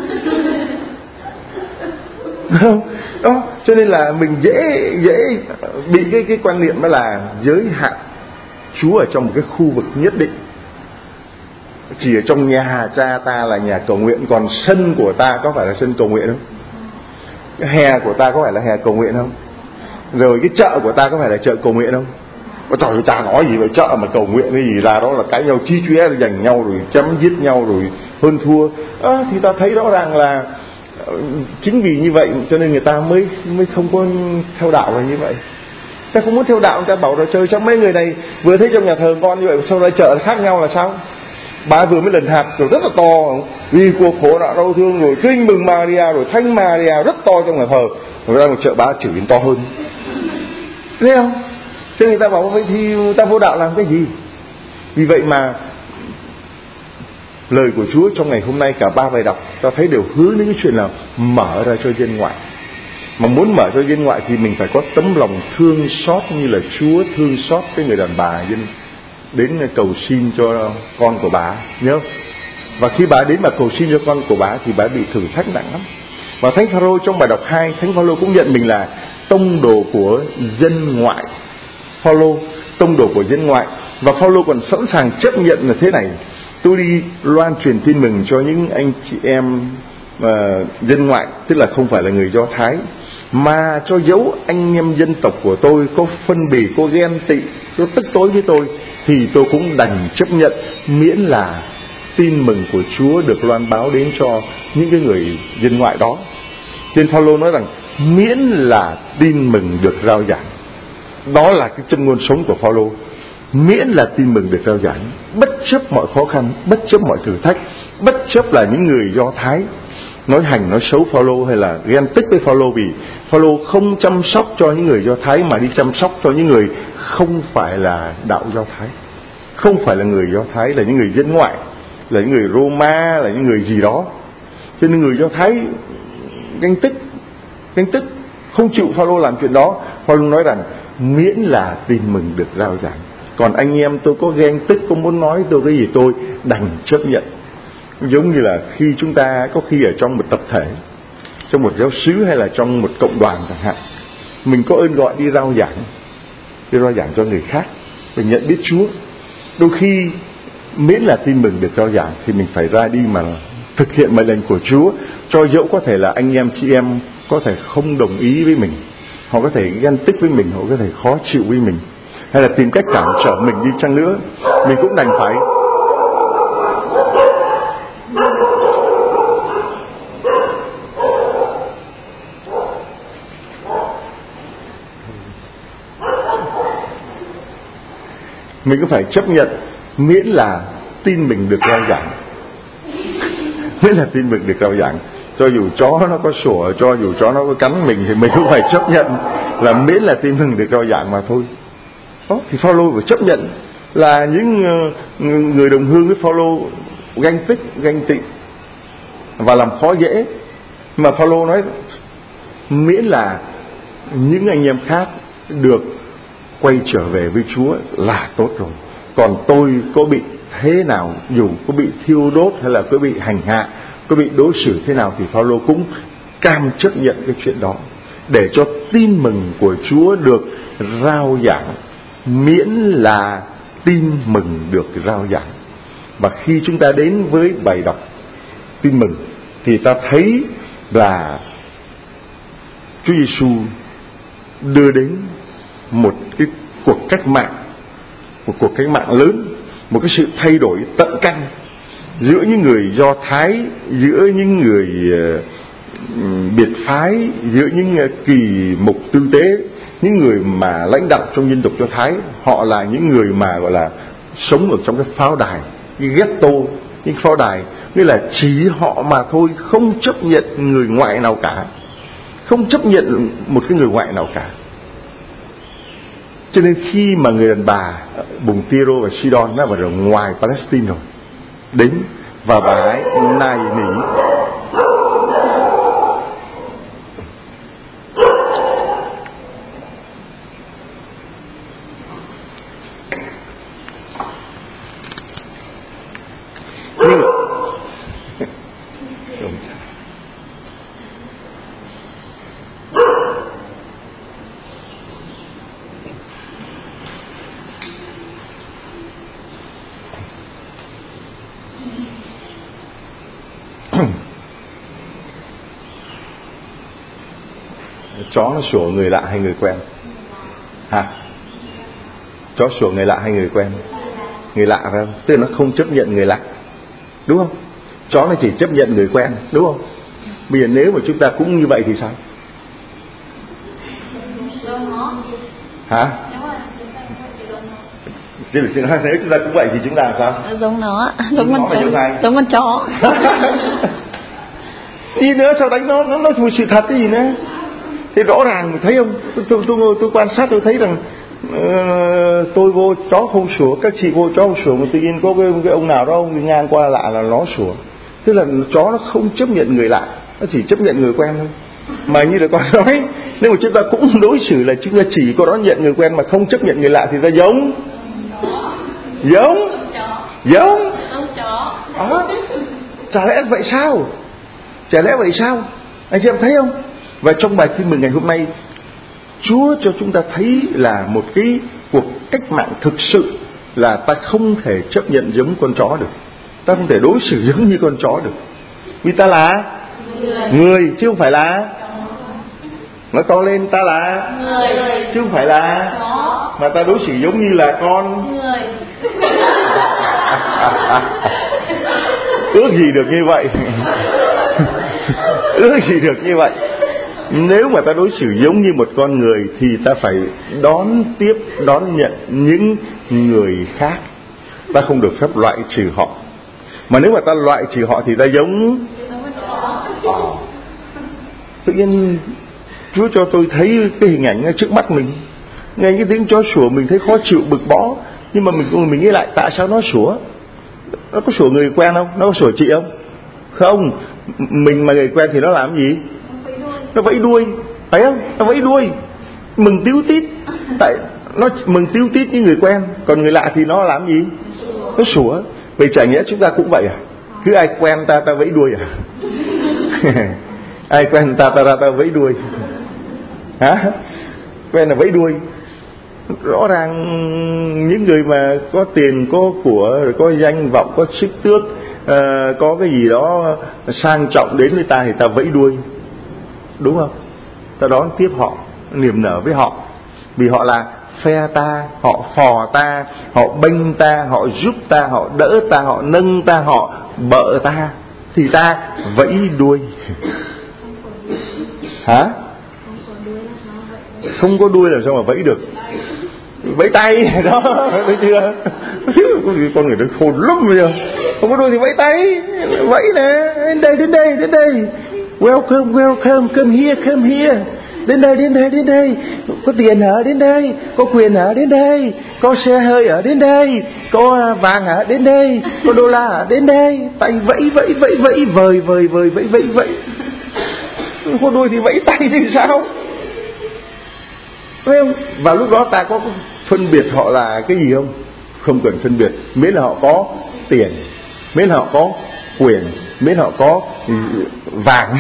Không? Đó, cho nên là mình dễ dễ bị cái cái quan niệm đó là giới hạn Chúa ở trong một cái khu vực nhất định. Chỉ ở trong nhà cha ta là nhà cầu nguyện, còn sân của ta có phải là sân cầu nguyện không? Cái hè của ta có phải là hè cầu nguyện không? Rồi cái chợ của ta có phải là chợ cầu nguyện không? Có trời ơi, ta nói gì vậy, chợ mà cầu nguyện cái gì ra đó là cãi nhau chí chóe, giành nhau rồi chém giết nhau rồi hơn thua. À, thì ta thấy rõ ràng là chính vì như vậy cho nên người ta mới mới không có theo đạo là như vậy. Ta không muốn theo đạo, người ta bảo là chơi trong mấy người này vừa thấy trong nhà thờ con như vậy, sau đó chợ khác nhau là sao? Bà vừa mới lần hạt rồi rất là to, vì cuộc khổ nạn đau thương rồi kinh mừng Maria rồi thánh Maria rất to trong nhà thờ, rồi ra một chợ bà chửi to hơn. Thấy không? Cho người ta bảo vậy thì ta vô đạo làm cái gì? Vì vậy mà lời của Chúa trong ngày hôm nay cả ba bài đọc ta thấy đều hướng đến cái chuyện là mở ra cho dân ngoại. Mà muốn mở cho dân ngoại thì mình phải có tấm lòng thương xót như là Chúa thương xót cái người đàn bà dân đến cầu xin cho con của bà, nhớ không? Và khi bà đến mà cầu xin cho con của bà thì bà bị thử thách nặng lắm. Và Thánh Phaolô trong bài đọc hai, Thánh Phaolô cũng nhận mình là tông đồ của dân ngoại. Phaolô tông đồ của dân ngoại, và Phaolô còn sẵn sàng chấp nhận là thế này: tôi đi loan truyền tin mừng cho những anh chị em uh, dân ngoại, tức là không phải là người Do Thái, mà cho dấu anh em dân tộc của tôi có phân bì, có ghen tị, có tức tối với tôi, thì tôi cũng đành chấp nhận, miễn là tin mừng của Chúa được loan báo đến cho những cái người dân ngoại đó. Trên Phaolô nói rằng miễn là tin mừng được rao giảng. Đó là cái châm ngôn sống của Phaolô. Miễn là tin mừng được rao giảng, bất chấp mọi khó khăn, bất chấp mọi thử thách, bất chấp là những người Do Thái nói hành nói xấu Phaolô hay là ghen tức với Phaolô, vì Phaolô không chăm sóc cho những người Do Thái mà đi chăm sóc cho những người không phải là đạo Do Thái, không phải là người Do Thái, là những người dân ngoại, là những người Roma, là những người gì đó. Cho nên người Do Thái ganh tức, ganh tức không chịu Phaolô làm chuyện đó. Phaolô nói rằng miễn là tin mừng được rao giảng. Còn anh em tôi có ghen tức, có muốn nói tôi cái gì tôi đành chấp nhận. Giống như là khi chúng ta có khi ở trong một tập thể, trong một giáo xứ hay là trong một cộng đoàn chẳng hạn, mình có ơn gọi đi rao giảng, đi rao giảng cho người khác, mình nhận biết Chúa. Đôi khi miễn là tin mừng được rao giảng thì mình phải ra đi mà thực hiện mệnh lệnh của Chúa, cho dẫu có thể là anh em chị em có thể không đồng ý với mình, họ có thể ghen tức với mình, họ có thể khó chịu với mình, hay là tìm cách cản trở mình đi chăng nữa, mình cũng đành phải mình cũng phải chấp nhận, miễn là tin mình được rao giảng. Miễn là tin mừng được rao giảng, cho dù chó nó có sủa, cho dù chó nó có cắn mình thì mình cũng phải chấp nhận là miễn là tin mừng được rao giảng mà thôi. Đó, thì Phaolô phải chấp nhận là những người đồng hương với Phaolô ganh tức, ganh tị và làm khó dễ, mà Phaolô nói miễn là những anh em khác được quay trở về với Chúa là tốt rồi. Còn tôi có bị thế nào, dù có bị thiêu đốt hay là có bị hành hạ, có bị đối xử thế nào, thì Phaolô cũng cam chấp nhận cái chuyện đó, để cho tin mừng của Chúa được rao giảng, miễn là tin mừng được rao giảng. Và khi chúng ta đến với bài đọc tin mừng thì ta thấy là Chúa Giêsu đưa đến một cái cuộc cách mạng, một cuộc cách mạng lớn, một cái sự thay đổi tận căn giữa những người Do Thái, giữa những người uh, biệt phái, giữa những uh, kỳ mục tư tế, những người mà lãnh đạo trong dân tộc Do Thái. Họ là những người mà gọi là sống ở trong cái pháo đài, cái ghetto những pháo đài, nghĩa là chỉ họ mà thôi, không chấp nhận người ngoại nào cả, không chấp nhận một cái người ngoại nào cả. Cho nên khi mà người đàn bà vùng Tyro và Sidon nó vào ngoài Palestine rồi đến và bà ấy nài nỉ nhưng chó nó sủa người lạ hay người quen? Hả? Chó sủa người lạ hay người quen? Người lạ phải không? Tức là nó không chấp nhận người lạ, đúng không? Chó nó chỉ chấp nhận người quen, đúng không? Bây giờ nếu mà chúng ta cũng như vậy thì sao? Hả? Chứ nếu chúng ta cũng vậy thì chúng ta làm sao? Giống nó, giống con chó, giống con chó. Đi nữa sao đánh nó? Nó nói một sự thật cái gì nữa? Thì rõ ràng thấy không? Tôi tôi tôi, tôi quan sát tôi thấy rằng uh, tôi vô chó không sủa, các chị vô chó không sủa, mà tự nhiên có cái, cái ông nào đó ông đi ngang qua lạ là nó sủa. Tức là chó nó không chấp nhận người lạ, nó chỉ chấp nhận người quen thôi. Mà như là con nói, nếu mà chúng ta cũng đối xử là chúng ta chỉ có đón nhận người quen mà không chấp nhận người lạ thì ta giống giống giống à, chả lẽ vậy sao? Chả lẽ vậy sao? Anh chị em thấy không? Và trong bài tin mừng ngày hôm nay, Chúa cho chúng ta thấy là một cái cuộc cách mạng thực sự là ta không thể chấp nhận giống con chó được, ta không thể đối xử giống như con chó được, vì ta là người chứ không phải là. Nói to lên, ta là người chứ không phải là chó, mà ta đối xử giống như là con người. Ước gì được như vậy. Ước gì được như vậy. Nếu mà ta đối xử giống như một con người thì ta phải đón tiếp, đón nhận những người khác. Ta không được phép loại trừ họ. Mà nếu mà ta loại trừ họ thì ta giống à. Tự nhiên Chúa cho tôi thấy cái hình ảnh trước mắt mình, nghe cái tiếng chó sủa mình thấy khó chịu, bực bõ. Nhưng mà mình mình nghĩ lại, tại sao nó sủa? Nó có sủa người quen không? Nó có sủa chị không? Không. Mình mà người quen thì nó làm gì? Nó vẫy đuôi, phải không? Nó vẫy đuôi, mừng tíu tít. Tại nó mừng tíu tít như người quen. Còn người lạ thì nó làm gì? Nó sủa. Vậy chả nghĩa chúng ta cũng vậy à? Cứ ai quen ta ta vẫy đuôi à? Ai quen ta ta ra ta vẫy đuôi hả? Quen là vẫy đuôi. Rõ ràng những người mà có tiền, có của, rồi có danh vọng, có chức tước, à, có cái gì đó sang trọng đến với ta thì ta vẫy đuôi, đúng không? Ta đón tiếp họ, niềm nở với họ, vì họ là phe ta, họ phò ta, họ bênh ta, họ giúp ta, họ đỡ ta, họ nâng ta, họ bợ ta, thì ta vẫy đuôi. Hả? Không có đuôi làm sao mà vẫy được? Vẫy tay đó, thấy chưa? Con người nó khôn lắm bây giờ. Không có đuôi thì vẫy tay, vẫy nè, đến đây, đến đây, đến đây. Welcome, welcome, come here, come here. Đến đây, đến đây, đến đây. Có tiền hả? Đến đây. Có quyền hả? Đến đây. Có xe hơi hả? Đến đây. Có vàng hả? Đến đây. Có đô la hả? Đến đây. Tay vẫy, vẫy, vẫy, vẫy, vời, vời, vời, vẫy, vẫy, vẫy. Không có đuôi thì vẫy tay thì sao? Thấy không? Và lúc đó ta có phân biệt họ là cái gì không? Không cần phân biệt. Miễn là họ có tiền, miễn là họ có quyền, miễn họ có vàng.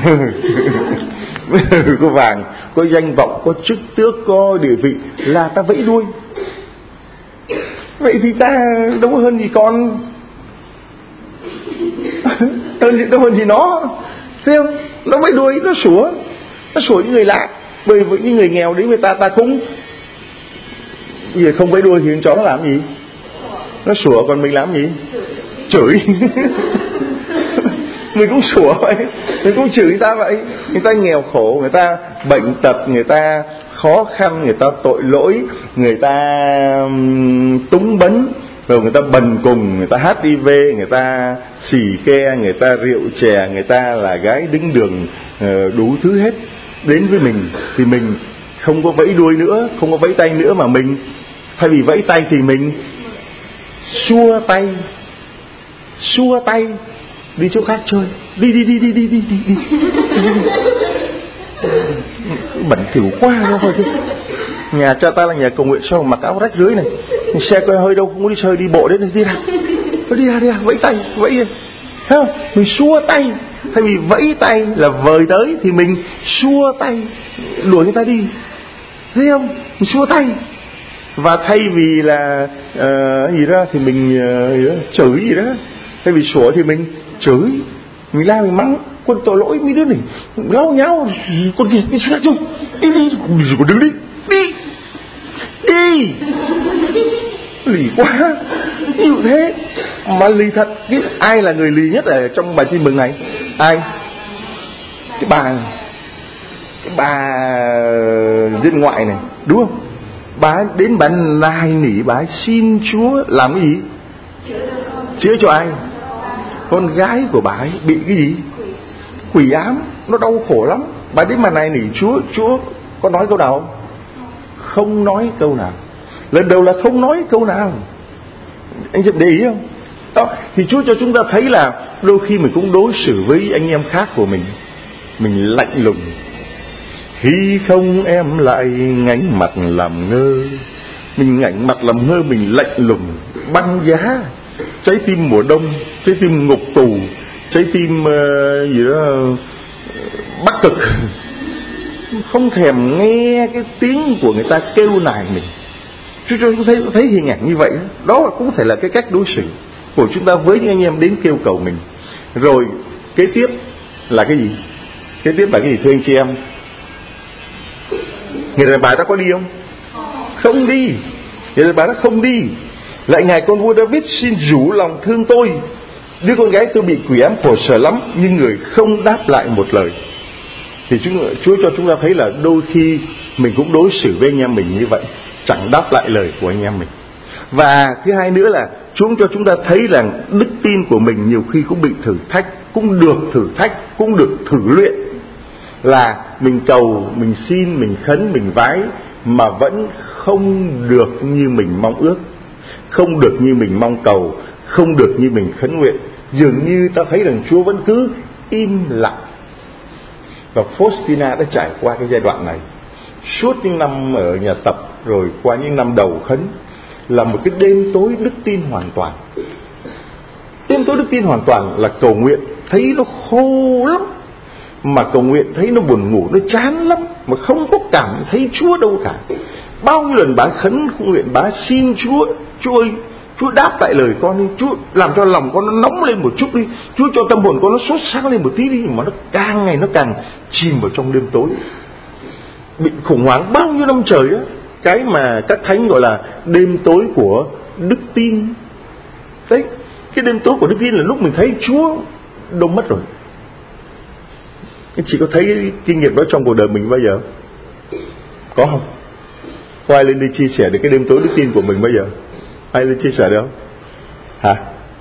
Có vàng, có danh vọng, có chức tước, có địa vị là ta vẫy đuôi. Vậy thì ta đâu có hơn gì con, hơn gì đâu hơn gì nó. Thấy không? Nó vẫy đuôi, nó sủa, nó sủa những người lạ. Bởi vì những người nghèo đến với ta, ta cũng bây giờ không vẫy đuôi thì chó nó làm gì? Nó sủa, còn mình làm gì? Chửi. Mình cũng sủa vậy, mình cũng chửi người ta vậy. Người ta nghèo khổ, người ta bệnh tật, người ta khó khăn, người ta tội lỗi, người ta túng bấn, rồi người ta bần cùng, người ta hát i vê, người ta xì ke, người ta rượu chè, người ta là gái đứng đường, đủ thứ hết. Đến với mình thì mình không có vẫy đuôi nữa, không có vẫy tay nữa, mà mình thay vì vẫy tay thì mình xua tay, xua tay đi chỗ khác chơi, đi đi đi đi đi đi đi, đi. Bẩn thỉu quá đâu thôi chứ. Nhà cha ta là nhà cầu nguyện, sao mặc áo rách rưới này, xe coi hơi đâu, không có đi chơi, đi bộ đến đi ra, đi ra đi ra, vẫy tay, vẫy, thấy không? Mình xua tay, thay vì vẫy tay là vời tới thì mình xua tay đuổi người ta đi, thấy không? Mình xua tay. Và thay vì là uh, gì đó thì mình uh, chửi gì đó, thay vì sủa thì mình chửi, mình la, mình mắng. Con tội lỗi mấy đứa này lau nhau, con kia đi xuống chung, đi đi, con đứng đi, đi, đi, lì quá, như thế. Mà lì thật. Biết ai là người lì nhất ở trong bài tin mừng này? Ai? Cái bà, cái bà dân ngoại này, đúng không? Bà đến bà nài nỉ, bà xin Chúa làm cái gì? Chữa cho ai? Con gái của bà ấy bị cái gì? Quỷ ám, nó đau khổ lắm. Bà đến mà nài nỉ Chúa, Chúa có nói câu nào không? Không nói câu nào. Lần đầu là không nói câu nào. Anh chị để ý không? Đó, thì Chúa cho chúng ta thấy là đôi khi mình cũng đối xử với anh em khác của mình, mình lạnh lùng. Khi không em lại ngảnh mặt làm ngơ. Mình ngảnh mặt làm ngơ, mình lạnh lùng, băng giá. Trái tim mùa đông, trái tim ngục tù, trái tim uh, gì đó uh, bắc cực, không thèm nghe cái tiếng của người ta kêu nài mình. Chúng tôi thấy, thấy hình ảnh như vậy. Đó cũng thể là cái cách đối xử của chúng ta với những anh em đến kêu cầu mình. Rồi kế tiếp là cái gì? Kế tiếp là cái gì thưa anh chị em? Người đàn bà đó có đi không? Không đi. Người đàn bà đó không đi. Lại ngài con vua David xin rủ lòng thương tôi, đứa con gái tôi bị quỷ ám khổ sở lắm, nhưng người không đáp lại một lời. Thì chúng, Chúa cho chúng ta thấy là đôi khi mình cũng đối xử với anh em mình như vậy, chẳng đáp lại lời của anh em mình. Và thứ hai nữa là Chúa cho chúng ta thấy rằng đức tin của mình nhiều khi cũng bị thử thách, cũng được thử thách, cũng được thử luyện. Là mình cầu, mình xin, mình khấn, mình vái mà vẫn không được như mình mong ước, không được như mình mong cầu, không được như mình khấn nguyện. Dường như ta thấy rằng Chúa vẫn cứ im lặng. Và Faustina đã trải qua cái giai đoạn này suốt những năm ở nhà tập, rồi qua những năm đầu khấn, là một cái đêm tối đức tin hoàn toàn. Đêm tối đức tin hoàn toàn là cầu nguyện thấy nó khô lắm, mà cầu nguyện thấy nó buồn ngủ, nó chán lắm, mà không có cảm thấy Chúa đâu cả. Bao nhiêu lần bà khấn nguyện, bà xin Chúa, Chúa ơi, Chúa đáp lại lời con đi, Chúa làm cho lòng con nó nóng lên một chút đi, Chúa cho tâm hồn con nó sốt sáng lên một tí đi. Mà nó càng ngày nó càng chìm vào trong đêm tối, bị khủng hoảng bao nhiêu năm trời đó. Cái mà các thánh gọi là đêm tối của đức tin. Đấy, cái đêm tối của đức tin là lúc mình thấy Chúa đâu mất rồi. Anh chị có thấy cái kinh nghiệm đó trong cuộc đời mình bao giờ? Có không? Có ai lên đi chia sẻ được cái đêm tối đức tin của mình bao giờ? Ai lên chia sẻ được không? Hả?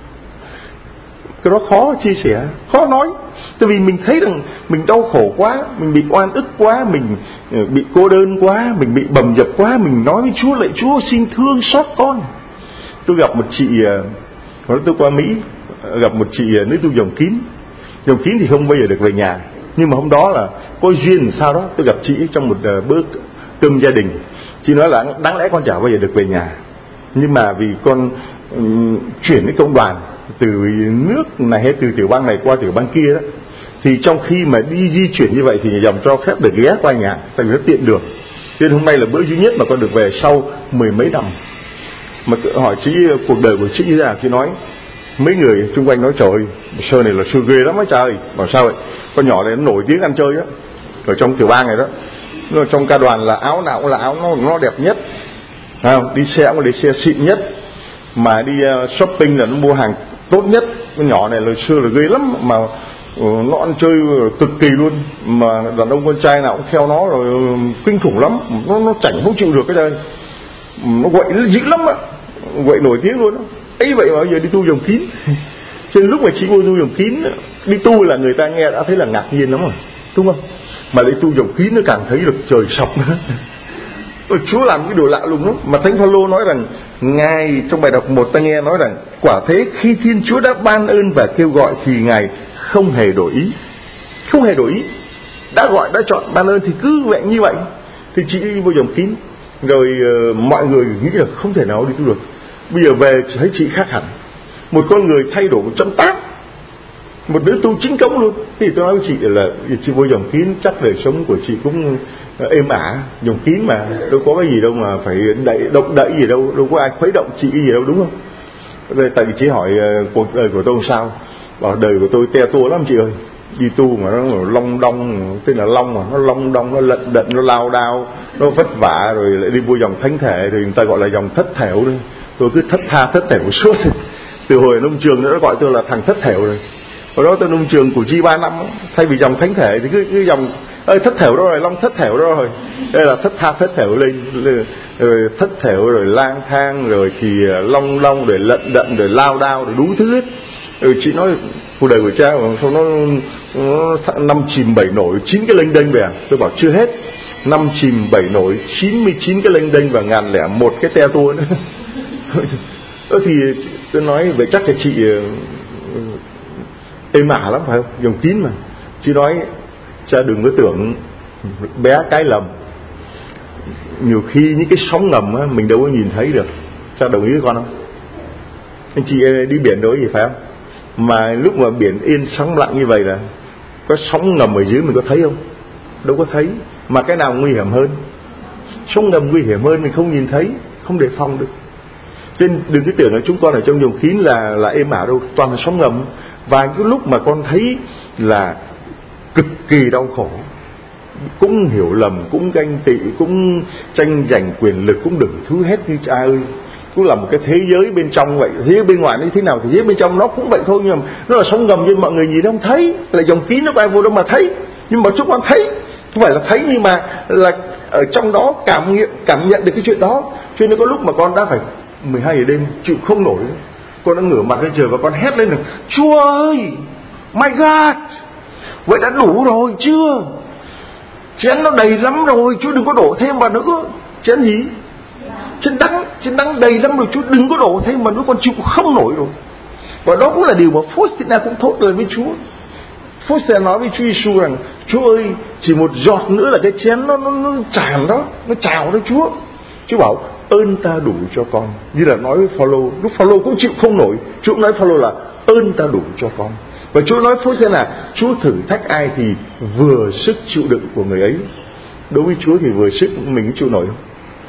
Cái đó khó chia sẻ, khó nói. Tại vì mình thấy rằng mình đau khổ quá, mình bị oan ức quá, mình bị cô đơn quá, mình bị bầm dập quá, mình nói với Chúa, lạy Chúa xin thương xót con. Tôi gặp một chị, hồi đó tôi qua Mỹ, gặp một chị nữ tu dòng kín. Dòng kín thì không bao giờ được về nhà, nhưng mà hôm đó là có duyên sao đó tôi gặp chị trong một bữa cơm gia đình. Chị nói là đáng lẽ con chả bao giờ được về nhà, nhưng mà vì con um, chuyển cái công đoàn từ nước này hay từ tiểu bang này qua tiểu bang kia đó, thì trong khi mà đi di chuyển như vậy thì dòng cho phép được ghé qua nhà, tại vì nó tiện đường. Nên hôm nay là bữa duy nhất mà con được về sau mười mấy năm. Mà hỏi chị cuộc đời của chị như thế nào, chị nói mấy người xung quanh nói trời ơi, sơ này là sơ ghê lắm á trời. Bảo sao vậy? Con nhỏ này nó nổi tiếng ăn chơi á, ở trong tiểu bang này đó. Nó trong ca đoàn là áo nào cũng là áo nó, nó đẹp nhất, không? Đi xe cũng là đi xe xịn nhất, mà đi uh, shopping là nó mua hàng tốt nhất. Con nhỏ này là xưa là ghê lắm, mà uh, nó ăn chơi cực kỳ luôn, mà đàn ông con trai nào cũng theo nó rồi, uh, kinh khủng lắm. Nó nó chảnh không chịu được cái đây, nó quậy nó dữ lắm á. vậy nổi tiếng luôn đó. Ấy vậy mà bây giờ đi tu dòng kín. Cho nên lúc mà chị vô tu dòng kín, đi tu là người ta nghe đã thấy là ngạc nhiên lắm rồi, đúng không? Mà đi tu dòng kín nó càng thấy được trời sập nữa. Chúa làm cái điều lạ lùng lắm. Mà Thánh Phaolô nói rằng, Ngài trong bài đọc một ta nghe nói rằng, quả thế khi Thiên Chúa đã ban ơn và kêu gọi thì Ngài không hề đổi ý. Không hề đổi ý. Đã gọi, đã chọn, ban ơn thì cứ vậy như vậy. Thì chị đi vô dòng kín. Rồi uh, mọi người nghĩ là không thể nào đi tu được. Bây giờ về thấy chị khác hẳn. Một con người thay đổi một trăm tám mươi. Một đứa tu chính cống luôn. Thì tôi nói với chị là chị vô dòng kín chắc đời sống của chị cũng êm ả. Dòng kín mà đâu có cái gì đâu mà phải đẩy, động đẩy gì đâu. Đâu có ai khuấy động chị gì đâu, đúng không? Rồi, tại vì chị hỏi uh, cuộc đời của tôi sao. Bảo đời của tôi te tua lắm chị ơi. Đi tu mà nó long đong, tên là long mà nó long đong, nó lận đận, nó lao đao, nó vất vả, rồi lại đi vô dòng thánh thể, thì người ta gọi là dòng thất thểu đấy. Tôi cứ thất tha thất thểu suốt. Từ hồi nông trường nó đã gọi tôi là thằng thất thểu rồi. Hồi đó tôi nông trường của G ba năm, thay vì dòng thánh thể thì cứ, cứ dòng ơi thất thểu đó rồi, long thất thểu đó rồi. Đây là thất tha thất thểu lên, rồi thất thểu rồi lang thang, rồi thì long long, rồi lận đận, rồi lao đao, rồi đủ thứ hết. Rồi chị nói cuộc đời của cha sao nó, nó năm chìm bảy nổi chín cái lênh đênh về à? Tôi bảo chưa hết, năm chìm bảy nổi chín mươi chín cái lênh đênh và ngàn lẻ một cái te tua nữa. Đó thì tôi nói vậy chắc là chị êm ả lắm phải không, dòng kín mà. Chị nói cha đừng có tưởng bé cái lầm, nhiều khi những cái sóng ngầm á, mình đâu có nhìn thấy được. Cha đồng ý với con không? Anh chị đi biển đối gì phải không? Mà lúc mà biển yên sóng lặng như vậy là có sóng ngầm ở dưới mình có thấy không? Đâu có thấy. Mà cái nào nguy hiểm hơn? Sóng ngầm nguy hiểm hơn, mình không nhìn thấy, không đề phòng được. Cho nên đừng cứ tưởng là chúng con ở trong dòng kín là là êm ả đâu, toàn là sóng ngầm. Và cái lúc mà con thấy là cực kỳ đau khổ, cũng hiểu lầm, cũng ganh tị, cũng tranh giành quyền lực, cũng đừng thứ hết như cha ơi. Cũng là một cái thế giới bên trong vậy. Thế giới bên ngoài nó thế nào thì thế giới bên trong nó cũng vậy thôi. Nhưng mà nó là sóng ngầm nhưng mọi người nhìn không thấy. Là dòng kín nó có ai vô đâu mà thấy. Nhưng mà chúng con thấy. Không phải là thấy nhưng mà là ở trong đó cảm nghiệm, cảm nhận được cái chuyện đó. Cho nên có lúc mà con đã phải mười hai giờ đêm chịu không nổi, con đã ngửa mặt lên trời và con hét lên là Chúa ơi, my God, vậy đã đủ rồi chưa? Chén nó đầy lắm rồi, Chúa đừng có đổ thêm vào nữa. Chén gì? Chén đắng, chén đắng đầy lắm rồi, Chúa đừng có đổ thêm vào nữa, con chịu không nổi rồi. Và đó cũng là điều mà Faustina cũng thốt lời với Chúa. Faustina nói với Chúa Giêsu rằng Chúa ơi, chỉ một giọt nữa là cái chén nó nó, nó tràn đó, nó trào đó Chúa. Chúa bảo ơn ta đủ cho con. Như là nói với Phaolô, lúc Phaolô cũng chịu không nổi, Chúa cũng nói Phaolô là ơn ta đủ cho con. Và Chúa nói Faustina là Chúa thử thách ai thì vừa sức chịu đựng của người ấy. Đối với Chúa thì vừa sức mình chịu nổi không?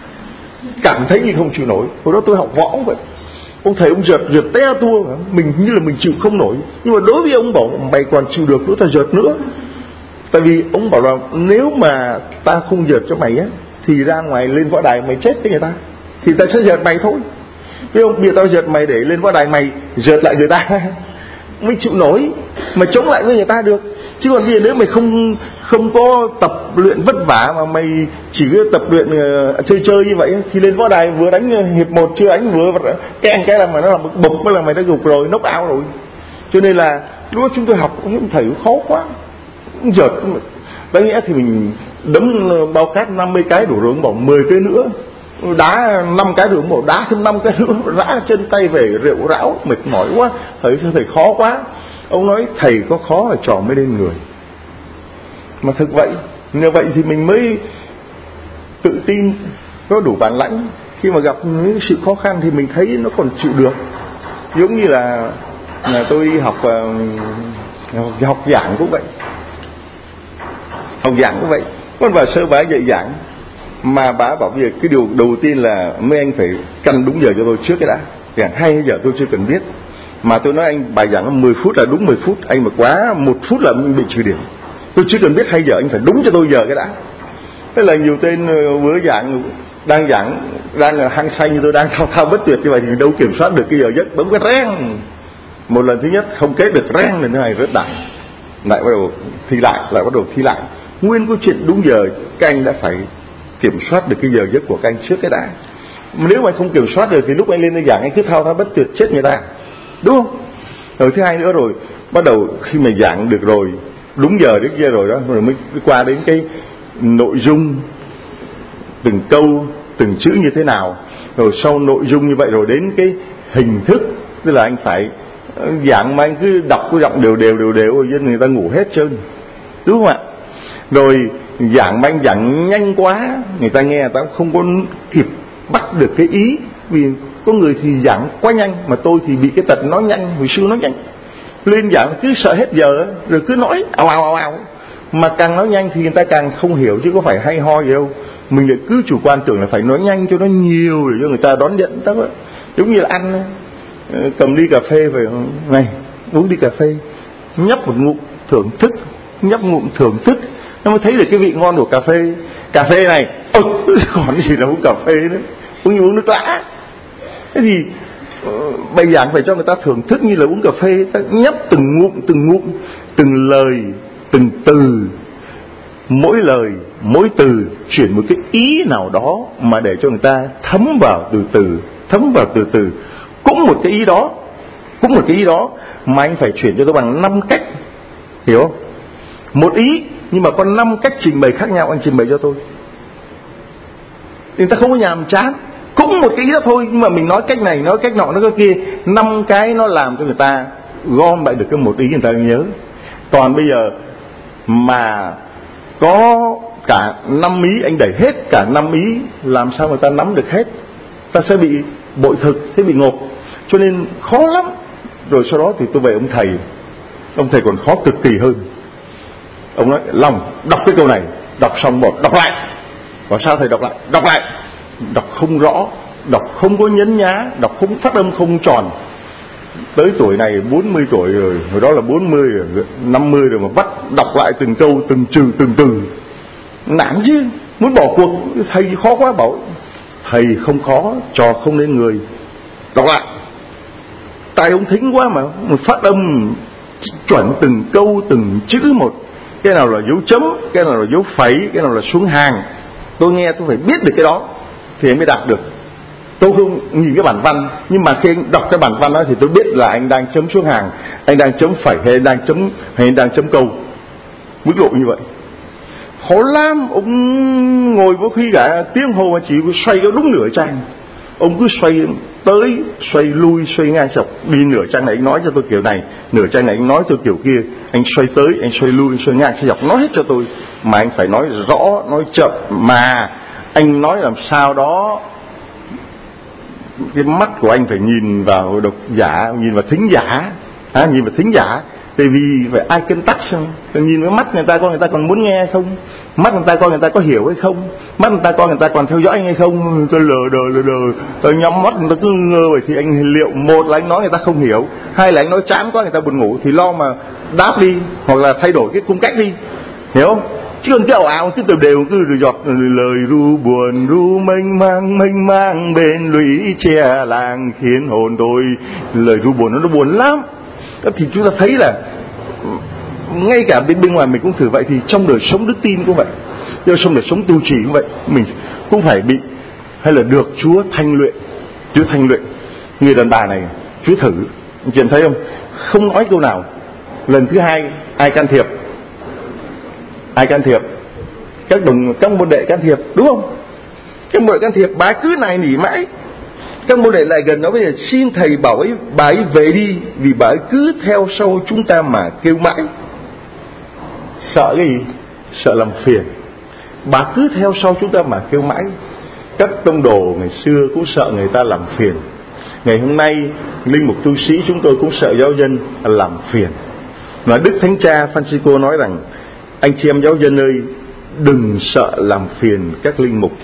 Cảm thấy như không chịu nổi. Hồi đó tôi học võ cũng vậy. Ông thầy ông giật giật te tua, mình như là mình chịu không nổi. Nhưng mà đối với ông bảo mày còn chịu được nữa, ta giật nữa. Tại vì ông bảo là nếu mà ta không giật cho mày á, thì ra ngoài lên võ đài mày chết với người ta, thì ta sẽ giật mày thôi. Biết không? Bây giờ tao giật mày để lên võ đài, mày giật lại người ta mới chịu nổi, mà chống lại với người ta được. Chứ còn bây giờ nếu mày không không có tập luyện vất vả mà mày chỉ có tập luyện uh, chơi chơi như vậy thì lên võ đài vừa đánh hiệp một chưa đánh vừa keng cái là mà nó làm bục mới là mày đã gục rồi, knock out rồi. Cho nên là lúc đó chúng tôi học những thầy khó quá, giật đáng nghĩa thì mình đấm bao cát năm mươi cái đủ rồi, ông bảo mười cái nữa, đá năm cái rồi, ông bảo đá thêm năm cái nữa, rã chân tay về rệu rão mệt mỏi quá. Thầy thầy khó quá. Ông nói thầy có khó là trò mới nên người. Mà thực vậy, nhờ vậy thì mình mới tự tin, có đủ bản lãnh. Khi mà gặp những sự khó khăn thì mình thấy nó còn chịu được. Giống như là, là tôi học uh, học giảng cũng vậy. Học giảng cũng vậy. Con vào sơ bá dạy giảng, mà bà bảo bây giờ cái điều đầu tiên là mấy anh phải căn đúng giờ cho tôi trước cái đã. Giảng hai giờ tôi chưa cần biết. Mà tôi nói anh bài giảng mười phút là đúng mười phút, anh mà quá một phút là bị trừ điểm. Tôi chưa cần biết hai giờ, anh phải đúng cho tôi giờ cái đã. Thế là nhiều tên vừa giảng, đang giảng, đang hăng say như tôi đang thao thao bất tuyệt như vậy thì đâu kiểm soát được cái giờ giấc, bấm cái reng. Một lần thứ nhất không kết được, reng lần thứ hai rớt đẳng. Lại bắt đầu thi lại, lại bắt đầu thi lại. Nguyên câu chuyện đúng giờ, các anh đã phải kiểm soát được cái giờ giấc của các anh trước cái đã. Nếu mà anh không kiểm soát được thì lúc anh lên đây giảng anh cứ thao thao bất tuyệt chết người ta, đúng không? Rồi thứ hai nữa rồi, bắt đầu khi mà giảng được rồi, đúng giờ đến kia rồi đó, rồi mới qua đến cái nội dung, từng câu, từng chữ như thế nào. Rồi sau nội dung như vậy rồi đến cái hình thức, tức là anh phải giảng mà anh cứ đọc cái giọng đều đều đều đều rồi dân người ta ngủ hết trơn, đúng không ạ? Rồi giảng mà anh giảng nhanh quá, người ta nghe người ta không có kịp bắt được cái ý, vì có người thì giảng quá nhanh, mà tôi thì bị cái tật nói nhanh, hồi xưa nói nhanh, lên giảng cứ sợ hết giờ, rồi cứ nói ào ào ào ào, mà càng nói nhanh thì người ta càng không hiểu, chứ có phải hay ho gì đâu. Mình lại cứ chủ quan tưởng là phải nói nhanh cho nó nhiều để cho người ta đón nhận. Đó, giống như là ăn, cầm ly cà phê về này, uống ly cà phê, nhấp một ngụm thưởng thức, nhấp ngụm thưởng thức, nó mới thấy được cái vị ngon của cà phê. Cà phê này, ôi, còn gì là uống cà phê nữa, uống như uống nước lã. Thế thì bài giảng phải cho người ta thưởng thức như là uống cà phê, ta nhấp từng ngụm từng ngụm, từng lời, từng từ, mỗi lời, mỗi từ chuyển một cái ý nào đó mà để cho người ta thấm vào từ từ, thấm vào từ từ. Cũng một cái ý đó, cũng một cái ý đó mà anh phải chuyển cho tôi bằng năm cách, hiểu không? Một ý nhưng mà có năm cách trình bày khác nhau, anh trình bày cho tôi. Người ta không có nhàm chán. Cũng một cái ý đó thôi, nhưng mà mình nói cách này, nói cách nọ, nói cách kia, năm cái nó làm cho người ta gom lại được cái một ý người ta nhớ. Còn bây giờ mà có cả năm ý, anh đẩy hết cả năm ý, làm sao người ta nắm được hết? Ta sẽ bị bội thực, sẽ bị ngộp. Cho nên khó lắm. Rồi sau đó thì tôi về ông thầy. Ông thầy còn khó cực kỳ hơn. Ông nói, Long, đọc cái câu này. Đọc xong bỏ, đọc lại. Bảo sao thầy đọc lại? Đọc lại. Đọc không rõ, đọc không có nhấn nhá, đọc không phát âm không tròn. Tới tuổi này bốn mươi tuổi rồi, hồi đó là bốn mươi rồi, năm mươi rồi mà bắt đọc lại từng câu, từng chữ, từng từ. Nản chứ, muốn bỏ cuộc. Thầy khó quá. Bảo thầy không khó, trò không nên người. Đọc lại. Tai ông thính quá mà, một phát âm chuẩn từng câu, từng chữ một. Cái nào là dấu chấm, cái nào là dấu phẩy, cái nào là xuống hàng. Tôi nghe tôi phải biết được cái đó thì anh mới đạt được. Tôi không nhìn cái bản văn, nhưng mà khi anh đọc cái bản văn đó thì tôi biết là anh đang chấm xuống hàng, anh đang chấm phẩy, hay anh đang chấm, hay anh đang chấm câu. Mức độ như vậy khó lắm. Ông ngồi có khi cả tiếng hồ mà chỉ xoay có đúng nửa trang. Ông cứ xoay tới, xoay lui, xoay ngang dọc. Đi nửa trang này anh nói cho tôi kiểu này, nửa trang này anh nói tôi kiểu kia. Anh xoay tới, anh xoay lui, anh xoay ngang, xoay dọc, nói hết cho tôi. Mà anh phải nói rõ, nói chậm, mà anh nói làm sao đó cái mắt của anh phải nhìn vào độc giả, nhìn vào thính giả, à, nhìn vào thính giả. Tại vì phải ai cân tắc xem, nhìn với mắt người ta coi người ta còn muốn nghe hay không, mắt người ta coi người ta có hiểu hay không, mắt người ta coi người ta còn theo dõi anh hay không. Tôi lờ đờ lờ đờ, tôi nhắm mắt người ta cứ ngơ. Vậy thì anh liệu một là anh nói người ta không hiểu, hai là anh nói chán quá người ta buồn ngủ, thì lo mà đáp đi, hoặc là thay đổi cái cung cách đi, hiểu không? Chứ còn cái ảo ảo cứ từ đều cứ rồi giọt lời ru buồn ru mênh mang mênh mang bên lũy che làng khiến hồn tôi. Lời ru buồn nó, nó buồn lắm. Thì chúng ta thấy là ngay cả bên bên ngoài mình cũng thử vậy, thì trong đời sống đức tin cũng vậy, trong đời sống tu trì cũng vậy, mình cũng phải bị hay là được Chúa thanh luyện. Chúa thanh luyện. Người đàn bà này Chúa thử, anh chị thấy không? Không nói câu nào. Lần thứ hai ai can thiệp? Ai can thiệp? Các đồng các môn đệ can thiệp, đúng không? Các môn đệ can thiệp, bà cứ này nỉ mãi. Các môn đệ lại gần nói bây giờ xin thầy bảo ấy, bà ấy về đi, vì bà ấy cứ theo sau chúng ta mà kêu mãi. Sợ cái gì? Sợ làm phiền. Bà cứ theo sau chúng ta mà kêu mãi. Các tông đồ ngày xưa cũng sợ người ta làm phiền. Ngày hôm nay linh mục tu sĩ chúng tôi cũng sợ giáo dân làm phiền. Mà Đức Thánh Cha Francisco nói rằng, anh chị em giáo dân ơi, đừng sợ làm phiền các linh mục.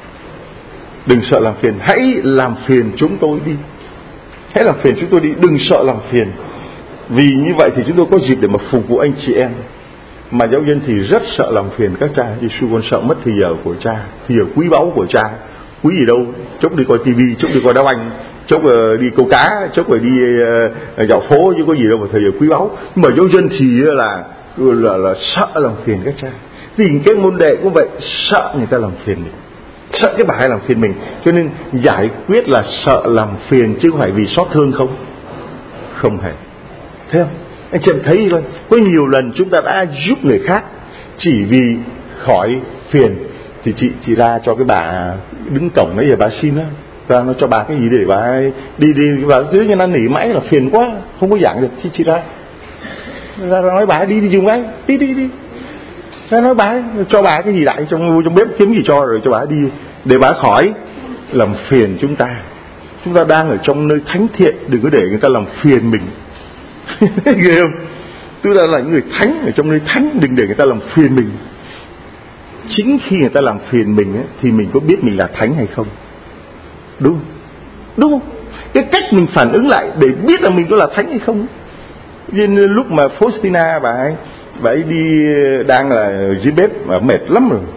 Đừng sợ làm phiền, hãy làm phiền chúng tôi đi. Hãy làm phiền chúng tôi đi, đừng sợ làm phiền. Vì như vậy thì chúng tôi có dịp để mà phục vụ anh chị em. Mà giáo dân thì rất sợ làm phiền các cha. Giê-xu còn sợ mất thời giờ của cha, thời giờ quý báu của cha. Quý gì đâu, chốc đi coi tivi, chốc đi coi đá banh, chốc đi câu cá, chốc phải đi uh, dạo phố, chứ có gì đâu mà thời giờ quý báu. Nhưng mà giáo dân thì là là, là sợ làm phiền các cha. Thì cái môn đệ cũng vậy, sợ người ta làm phiền mình. sợ cái bà hay làm phiền mình. Cho nên giải quyết là sợ làm phiền, chứ không phải vì xót thương không. Không hề. Thấy không? Anh chị em thấy thôi, có nhiều lần chúng ta đã giúp người khác chỉ vì khỏi phiền. Thì chị chị ra cho cái bà đứng cổng đấy, giờ bà xin á, ra nó cho bà cái gì để bà ấy đi đi, và cứ như nó nỉ mãi là phiền quá, không có giảng được. Chị chị ra ra, ra nói bà ấy đi đi dùng cái đi đi đi ra nói bà ấy, cho bà ấy cái gì đại trong trong bếp kiếm gì cho, rồi cho bà ấy đi để bà ấy khỏi làm phiền chúng ta. Chúng ta đang ở trong nơi thánh thiện, đừng có để người ta làm phiền mình. Ghê không? Chúng ta là những người thánh ở trong nơi thánh, đừng để người ta làm phiền mình. Chính khi người ta làm phiền mình ấy, thì mình có biết mình là thánh hay không? Đúng không? Đúng không? Cái cách mình phản ứng lại để biết là mình có là thánh hay không. Nên lúc mà Faustina bà ấy, bà ấy đi đang là dưới bếp, bà mệt lắm rồi,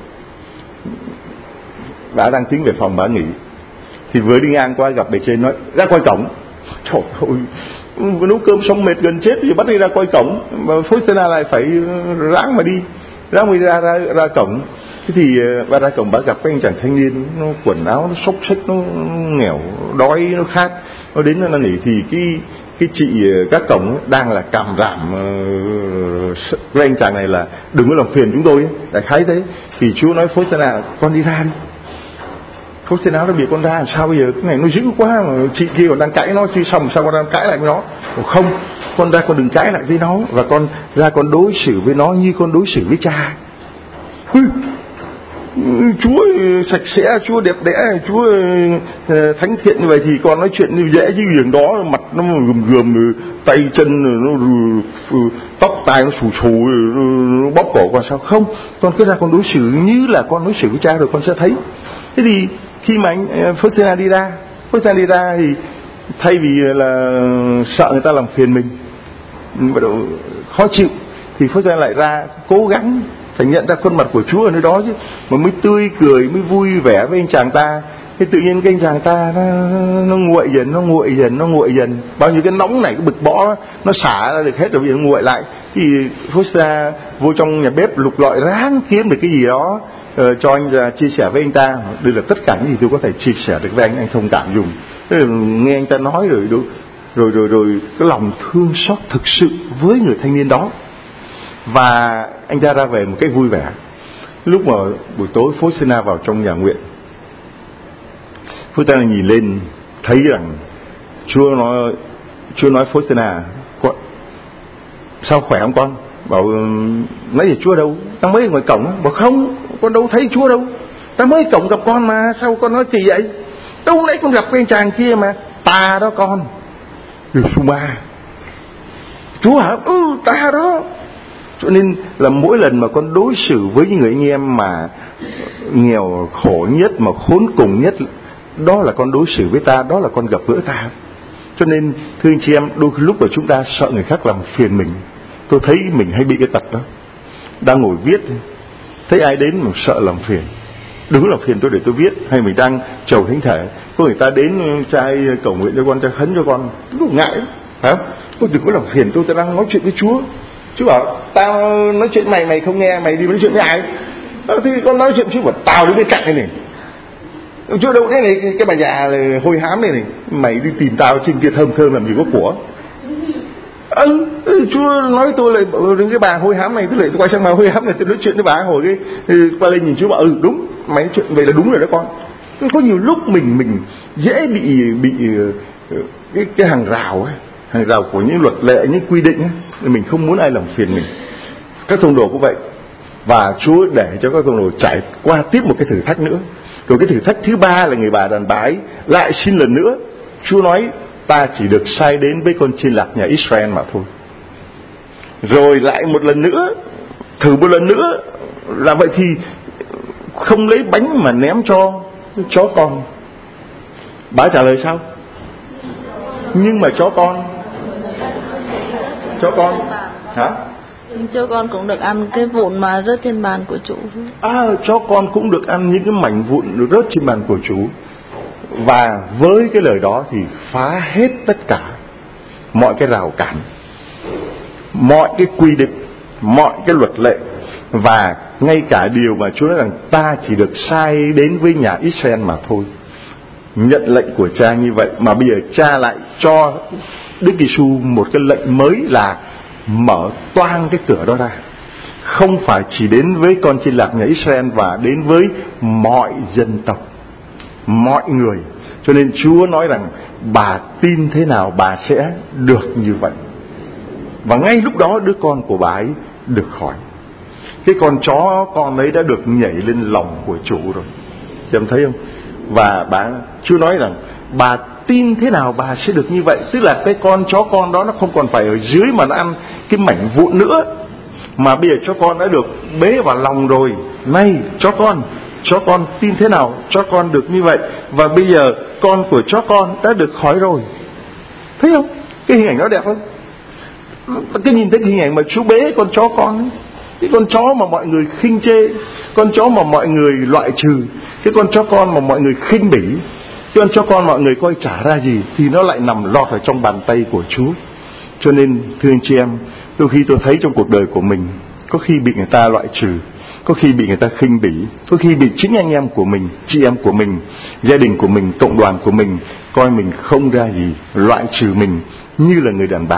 bà đang tính về phòng bà nghỉ, thì vừa đi ngang qua gặp bề trên nói ra coi cổng. Trời ơi, nấu cơm xong mệt gần chết thì bắt đi ra coi cổng, mà Faustina lại phải ráng mà đi, ráng mà đi ra ra ra cổng. Thế thì bà ra cổng, bà gặp cái anh chàng thanh niên, nó quần áo nó xốc xếch, nó nghèo đói, nó khát, nó đến nó nỉ. Thì cái cái chị các cổng đang là càm ràm với anh chàng này là đừng có làm phiền chúng tôi, đại khái thế. Thì Chúa nói Faustina, con đi ra đi. Faustina nó bị con ra làm sao bây giờ, cái này nó dữ quá mà chị kia còn đang cãi nó, chứ xong sao con đang cãi lại với nó. Không, con ra con đừng cãi lại với nó, và con ra con đối xử với nó như con đối xử với cha. Chúa sạch sẽ, Chúa đẹp đẽ, Chúa thánh thiện như vậy thì con nói chuyện như dễ chứ việc đó mặt nó gườm gườm, tay chân nó tóc tai nó xù xù, nó bóp cổ con sao? Không, con cứ ra con đối xử như là con đối xử với cha rồi con sẽ thấy. Thế thì khi mà anh Faustina đi ra, Faustina đi ra thì thay vì là sợ người ta làm phiền mình, bắt đầu khó chịu, thì Faustina lại ra cố gắng phải nhận ra khuôn mặt của Chúa ở nơi đó chứ, mà mới tươi cười, mới vui vẻ với anh chàng ta. Thế tự nhiên cái anh chàng ta nó, nó nguội dần, nó nguội dần, nó nguội dần. Bao nhiêu cái nóng này, cái bực bõ nó xả ra được hết rồi, nó nguội lại. Thì Faustina vô trong nhà bếp lục lọi ráng kiếm được cái gì đó uh, cho anh ra chia sẻ với anh ta. Đây là tất cả những gì tôi có thể chia sẻ được với anh, anh thông cảm dùng. Thế là nghe anh ta nói rồi, rồi rồi rồi rồi cái lòng thương xót thực sự với người thanh niên đó. Và anh ta ra về một cách vui vẻ. Lúc mà buổi tối Faustina vào trong nhà nguyện, Faustina nhìn lên thấy rằng Chúa nói Chúa nói Faustina, sao khỏe không con? Bảo nãy giờ Chúa đâu? Ta mới ở ngoài cổng. Bảo không, con đâu thấy Chúa đâu. Ta mới cổng gặp con mà, sao con nói kỳ vậy? Đâu nãy con gặp cái anh chàng kia mà. Ta đó con. Yeshua. Chúa hả? Ừ, ta đó. Cho nên là mỗi lần mà con đối xử với những người anh em mà nghèo khổ nhất, mà khốn cùng nhất, đó là con đối xử với ta, đó là con gặp gỡ ta. Cho nên thưa anh chị em, đôi lúc mà chúng ta sợ người khác làm phiền mình. Tôi thấy mình hay bị cái tật đó. Đang ngồi viết, thấy ai đến mà sợ làm phiền, đừng có làm phiền tôi để tôi viết. Hay mình đang chầu thánh thể, có người ta đến trai cầu nguyện cho con, trai khấn cho con, tôi cũng ngại, phải không? Tôi đừng có làm phiền tôi, tôi đang nói chuyện với Chúa. Chúa bảo tao nói chuyện mày mày không nghe, mày đi nói chuyện với ai? Thì con nói chuyện Chúa bảo tao đứng bên cạnh này này. Chúa đâu thế này, cái, cái bà già là hôi hám này này, mày đi tìm tao trên kia thơm thơm làm gì có của. Ừ, Chúa nói tôi lại đứng cái bà hôi hám này, tôi lại quay sang bà hôi hám này, tôi nói chuyện với bà hồi cái qua lên nhìn Chúa bảo ừ đúng, mày nói chuyện vậy là đúng rồi đó con. Có nhiều lúc mình mình dễ bị bị cái cái hàng rào ấy, hàng rào của những luật lệ, những quy định ấy, mình không muốn ai làm phiền mình. Các tông đồ cũng vậy. Và Chúa để cho các tông đồ trải qua tiếp một cái thử thách nữa. Rồi cái thử thách thứ ba là người bà đàn bà ấy lại xin lần nữa. Chúa nói ta chỉ được sai đến với con chiên lạc nhà Israel mà thôi. Rồi lại một lần nữa, thử một lần nữa, là vậy thì không lấy bánh mà ném cho chó con. Bà trả lời sao? Nhưng mà chó con Chó con Hả? Chó con cũng được ăn cái vụn mà rớt trên bàn của chủ. À, chó con cũng được ăn những cái mảnh vụn rớt trên bàn của chủ. Và với cái lời đó thì phá hết tất cả mọi cái rào cản, mọi cái quy định, mọi cái luật lệ, và ngay cả điều mà Chúa nói rằng ta chỉ được sai đến với nhà Israel mà thôi. Nhận lệnh của Cha như vậy, mà bây giờ Cha lại cho Đức Giêsu một cái lệnh mới là mở toang cái cửa đó ra, không phải chỉ đến với con chiên lạc nhà Israel và đến với mọi dân tộc, mọi người. Cho nên Chúa nói rằng bà tin thế nào bà sẽ được như vậy. Và ngay lúc đó đứa con của bà ấy được khỏi. Cái con chó con ấy đã được nhảy lên lòng của chủ rồi, chị em thấy không? Và bà Chúa nói rằng bà tin thế nào bà sẽ được như vậy. Tức là cái con chó con đó nó không còn phải ở dưới mà nó ăn cái mảnh vụn nữa, mà bây giờ chó con đã được bế vào lòng rồi. Này chó con, chó con tin thế nào chó con được như vậy. Và bây giờ con của chó con đã được khỏi rồi. Thấy không? Cái hình ảnh đó đẹp không? Cái nhìn thấy cái hình ảnh mà Chúa bế con chó con ấy. Cái con chó mà mọi người khinh chê, con chó mà mọi người loại trừ, cái con chó con mà mọi người khinh bỉ, cái con chó con mọi người coi chả ra gì, thì nó lại nằm lọt ở trong bàn tay của Chúa. Cho nên thưa anh chị em, đôi khi tôi thấy trong cuộc đời của mình, có khi bị người ta loại trừ, có khi bị người ta khinh bỉ, có khi bị chính anh em của mình, chị em của mình, gia đình của mình, cộng đoàn của mình coi mình không ra gì, loại trừ mình như là người đàn bà.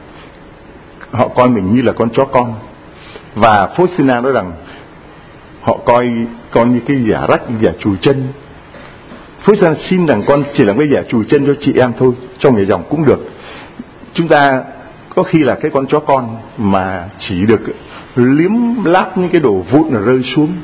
Họ coi mình như là con chó con. Và Faustina nói rằng họ coi con như cái giả rách, giả chùi chân. Faustina xin rằng con chỉ là cái giả chùi chân cho chị em thôi, trong nhà dòng cũng được. Chúng ta có khi là cái con chó con mà chỉ được liếm láp những cái đồ vụn rơi xuống.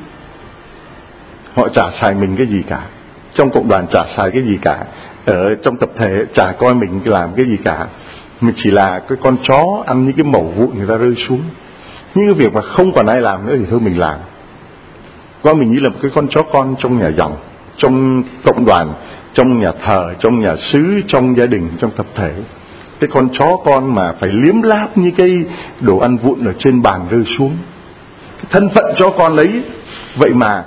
Họ chả xài mình cái gì cả, trong cộng đoàn chả xài cái gì cả, ở trong tập thể chả coi mình làm cái gì cả. Mình chỉ là cái con chó ăn những cái mẩu vụn người ta rơi xuống. Những cái việc mà không còn ai làm nữa thì thôi mình làm. Coi mình như là một cái con chó con trong nhà dòng, trong cộng đoàn, trong nhà thờ, trong nhà xứ, trong gia đình, trong tập thể. Cái con chó con mà phải liếm láp như cái đồ ăn vụn ở trên bàn rơi xuống. Cái thân phận chó con ấy, vậy mà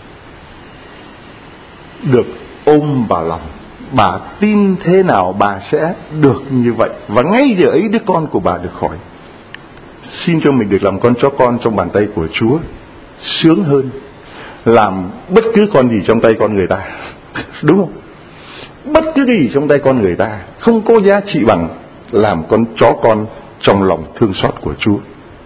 được ôm vào lòng. Bà tin thế nào bà sẽ được như vậy. Và ngay giờ ấy đứa con của bà được khỏi. Xin cho mình được làm con chó con trong bàn tay của Chúa, sướng hơn làm bất cứ con gì trong tay con người ta. Đúng không? Bất cứ cái gì trong tay con người ta không có giá trị bằng làm con chó con trong lòng thương xót của Chúa.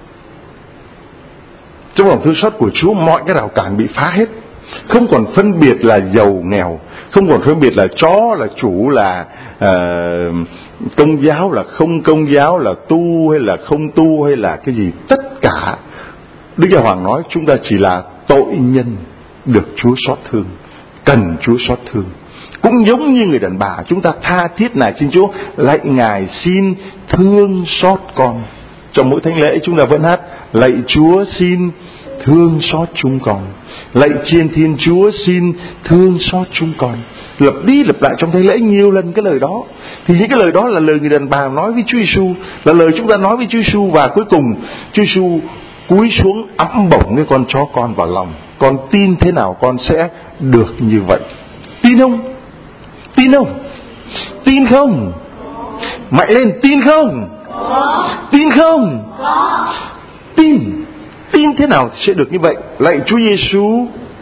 Trong lòng thương xót của Chúa, mọi cái rào cản bị phá hết. Không còn phân biệt là giàu nghèo, không còn phân biệt là chó là chủ, là uh, công giáo là không công giáo, là tu hay là không tu hay là cái gì. Tất cả Đức Giáo Hoàng nói chúng ta chỉ là tội nhân được Chúa xót thương, cần Chúa xót thương. Cũng giống như người đàn bà, chúng ta tha thiết nài xin Chúa, lạy Ngài xin thương xót con. Trong mỗi thánh lễ chúng ta vẫn hát lạy Chúa xin thương xót chúng con, lạy Chiên Thiên Chúa xin thương xót chúng con. Lặp đi lặp lại trong thánh lễ nhiều lần cái lời đó. Thì những cái lời đó là lời người đàn bà nói với Chúa Giêsu, là lời chúng ta nói với Chúa Giêsu. Và cuối cùng Chúa Giêsu cúi xuống ẵm bổng cái con chó con vào lòng. Con tin thế nào con sẽ được như vậy. Tin không? Tin không? Tin không? Mạnh lên, tin không? Tin không? Tin. Tin thế nào sẽ được như vậy? Lạy Chúa Giêsu,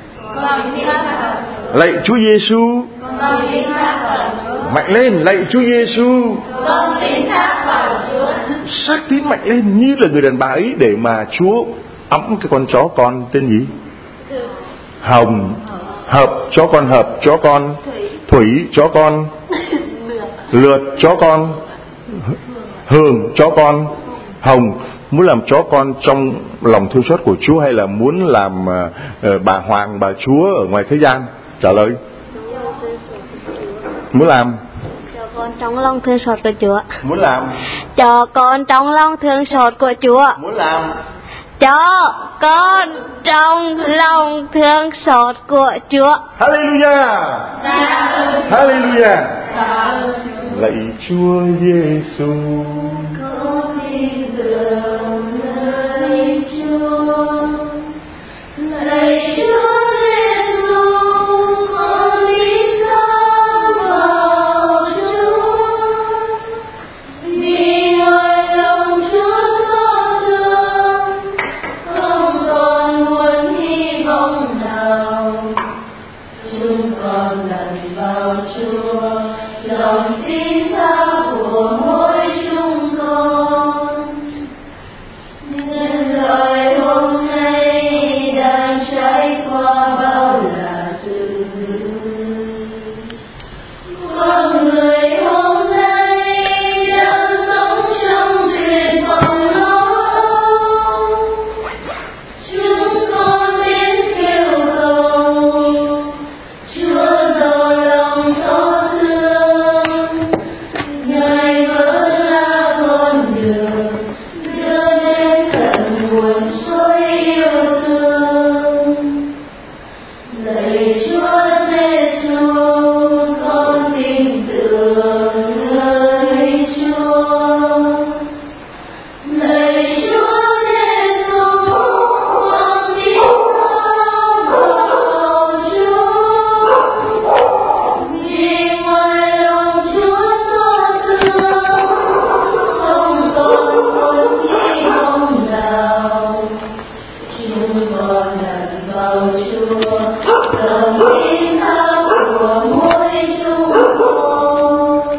lạy Chúa Giêsu, mạnh lên, lạy Chúa Giêsu, xác tín mạnh lên như là người đàn bà ấy, để mà Chúa ẵm cái con chó con tên gì? Hồng, Hợp, chó con Hợp, chó con Thủy, chó con Lượt, chó con Hường, chó con Hồng. Muốn làm chó con trong lòng thương xót của Chúa hay là muốn làm uh, bà hoàng, bà chúa ở ngoài thế gian? Trả lời. Muốn làm cho con trong lòng thương xót của Chúa. Muốn làm cho con trong lòng thương xót của Chúa. Muốn làm cho con trong lòng thương xót của Chúa. Hallelujah, Hallelujah. Lạy Chúa Giêsu, lạy Chúa, lạy Chúa Giêsu, con đi ra vào Chúa, vì ngôi lòng Chúa xót thương, không còn muốn Chúa, lòng tin tha của mỗi chúng con. Nhân loại hôm nay đang trải qua bao là sự dữ, con người hôm nay đang sống trong tuyệt vọng lo âu. Chúng con biết kêu cầu Chúa giàu lòng xót thương, Ngài vỡ ra con đường đưa đến tận nguồn suối yêu thương. Lạy Chúa Giêsu, con tin tưởng lời Chúa. Lạy Chúa Giêsu, con tin theo vào Chúa. Vì ngoài lòng Chúa xót thương, không còn một hy vọng nào. Chúng con đặt vào Chúa, lòng tin tha của mỗi chúng con.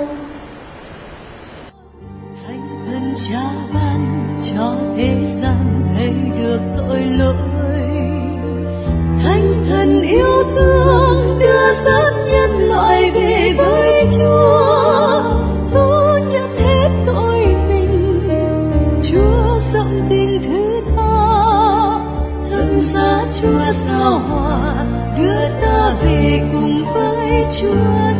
Thánh thần Cha ban cho thế gian thấy được tội lỗi. Thánh thần yêu thương đưa dẫn nhân loại về với Chúa, thu nhận hết tội mình. Chúa rộng tình thứ tha, thân giá Chúa giao hòa, đưa ta về cùng với Chúa.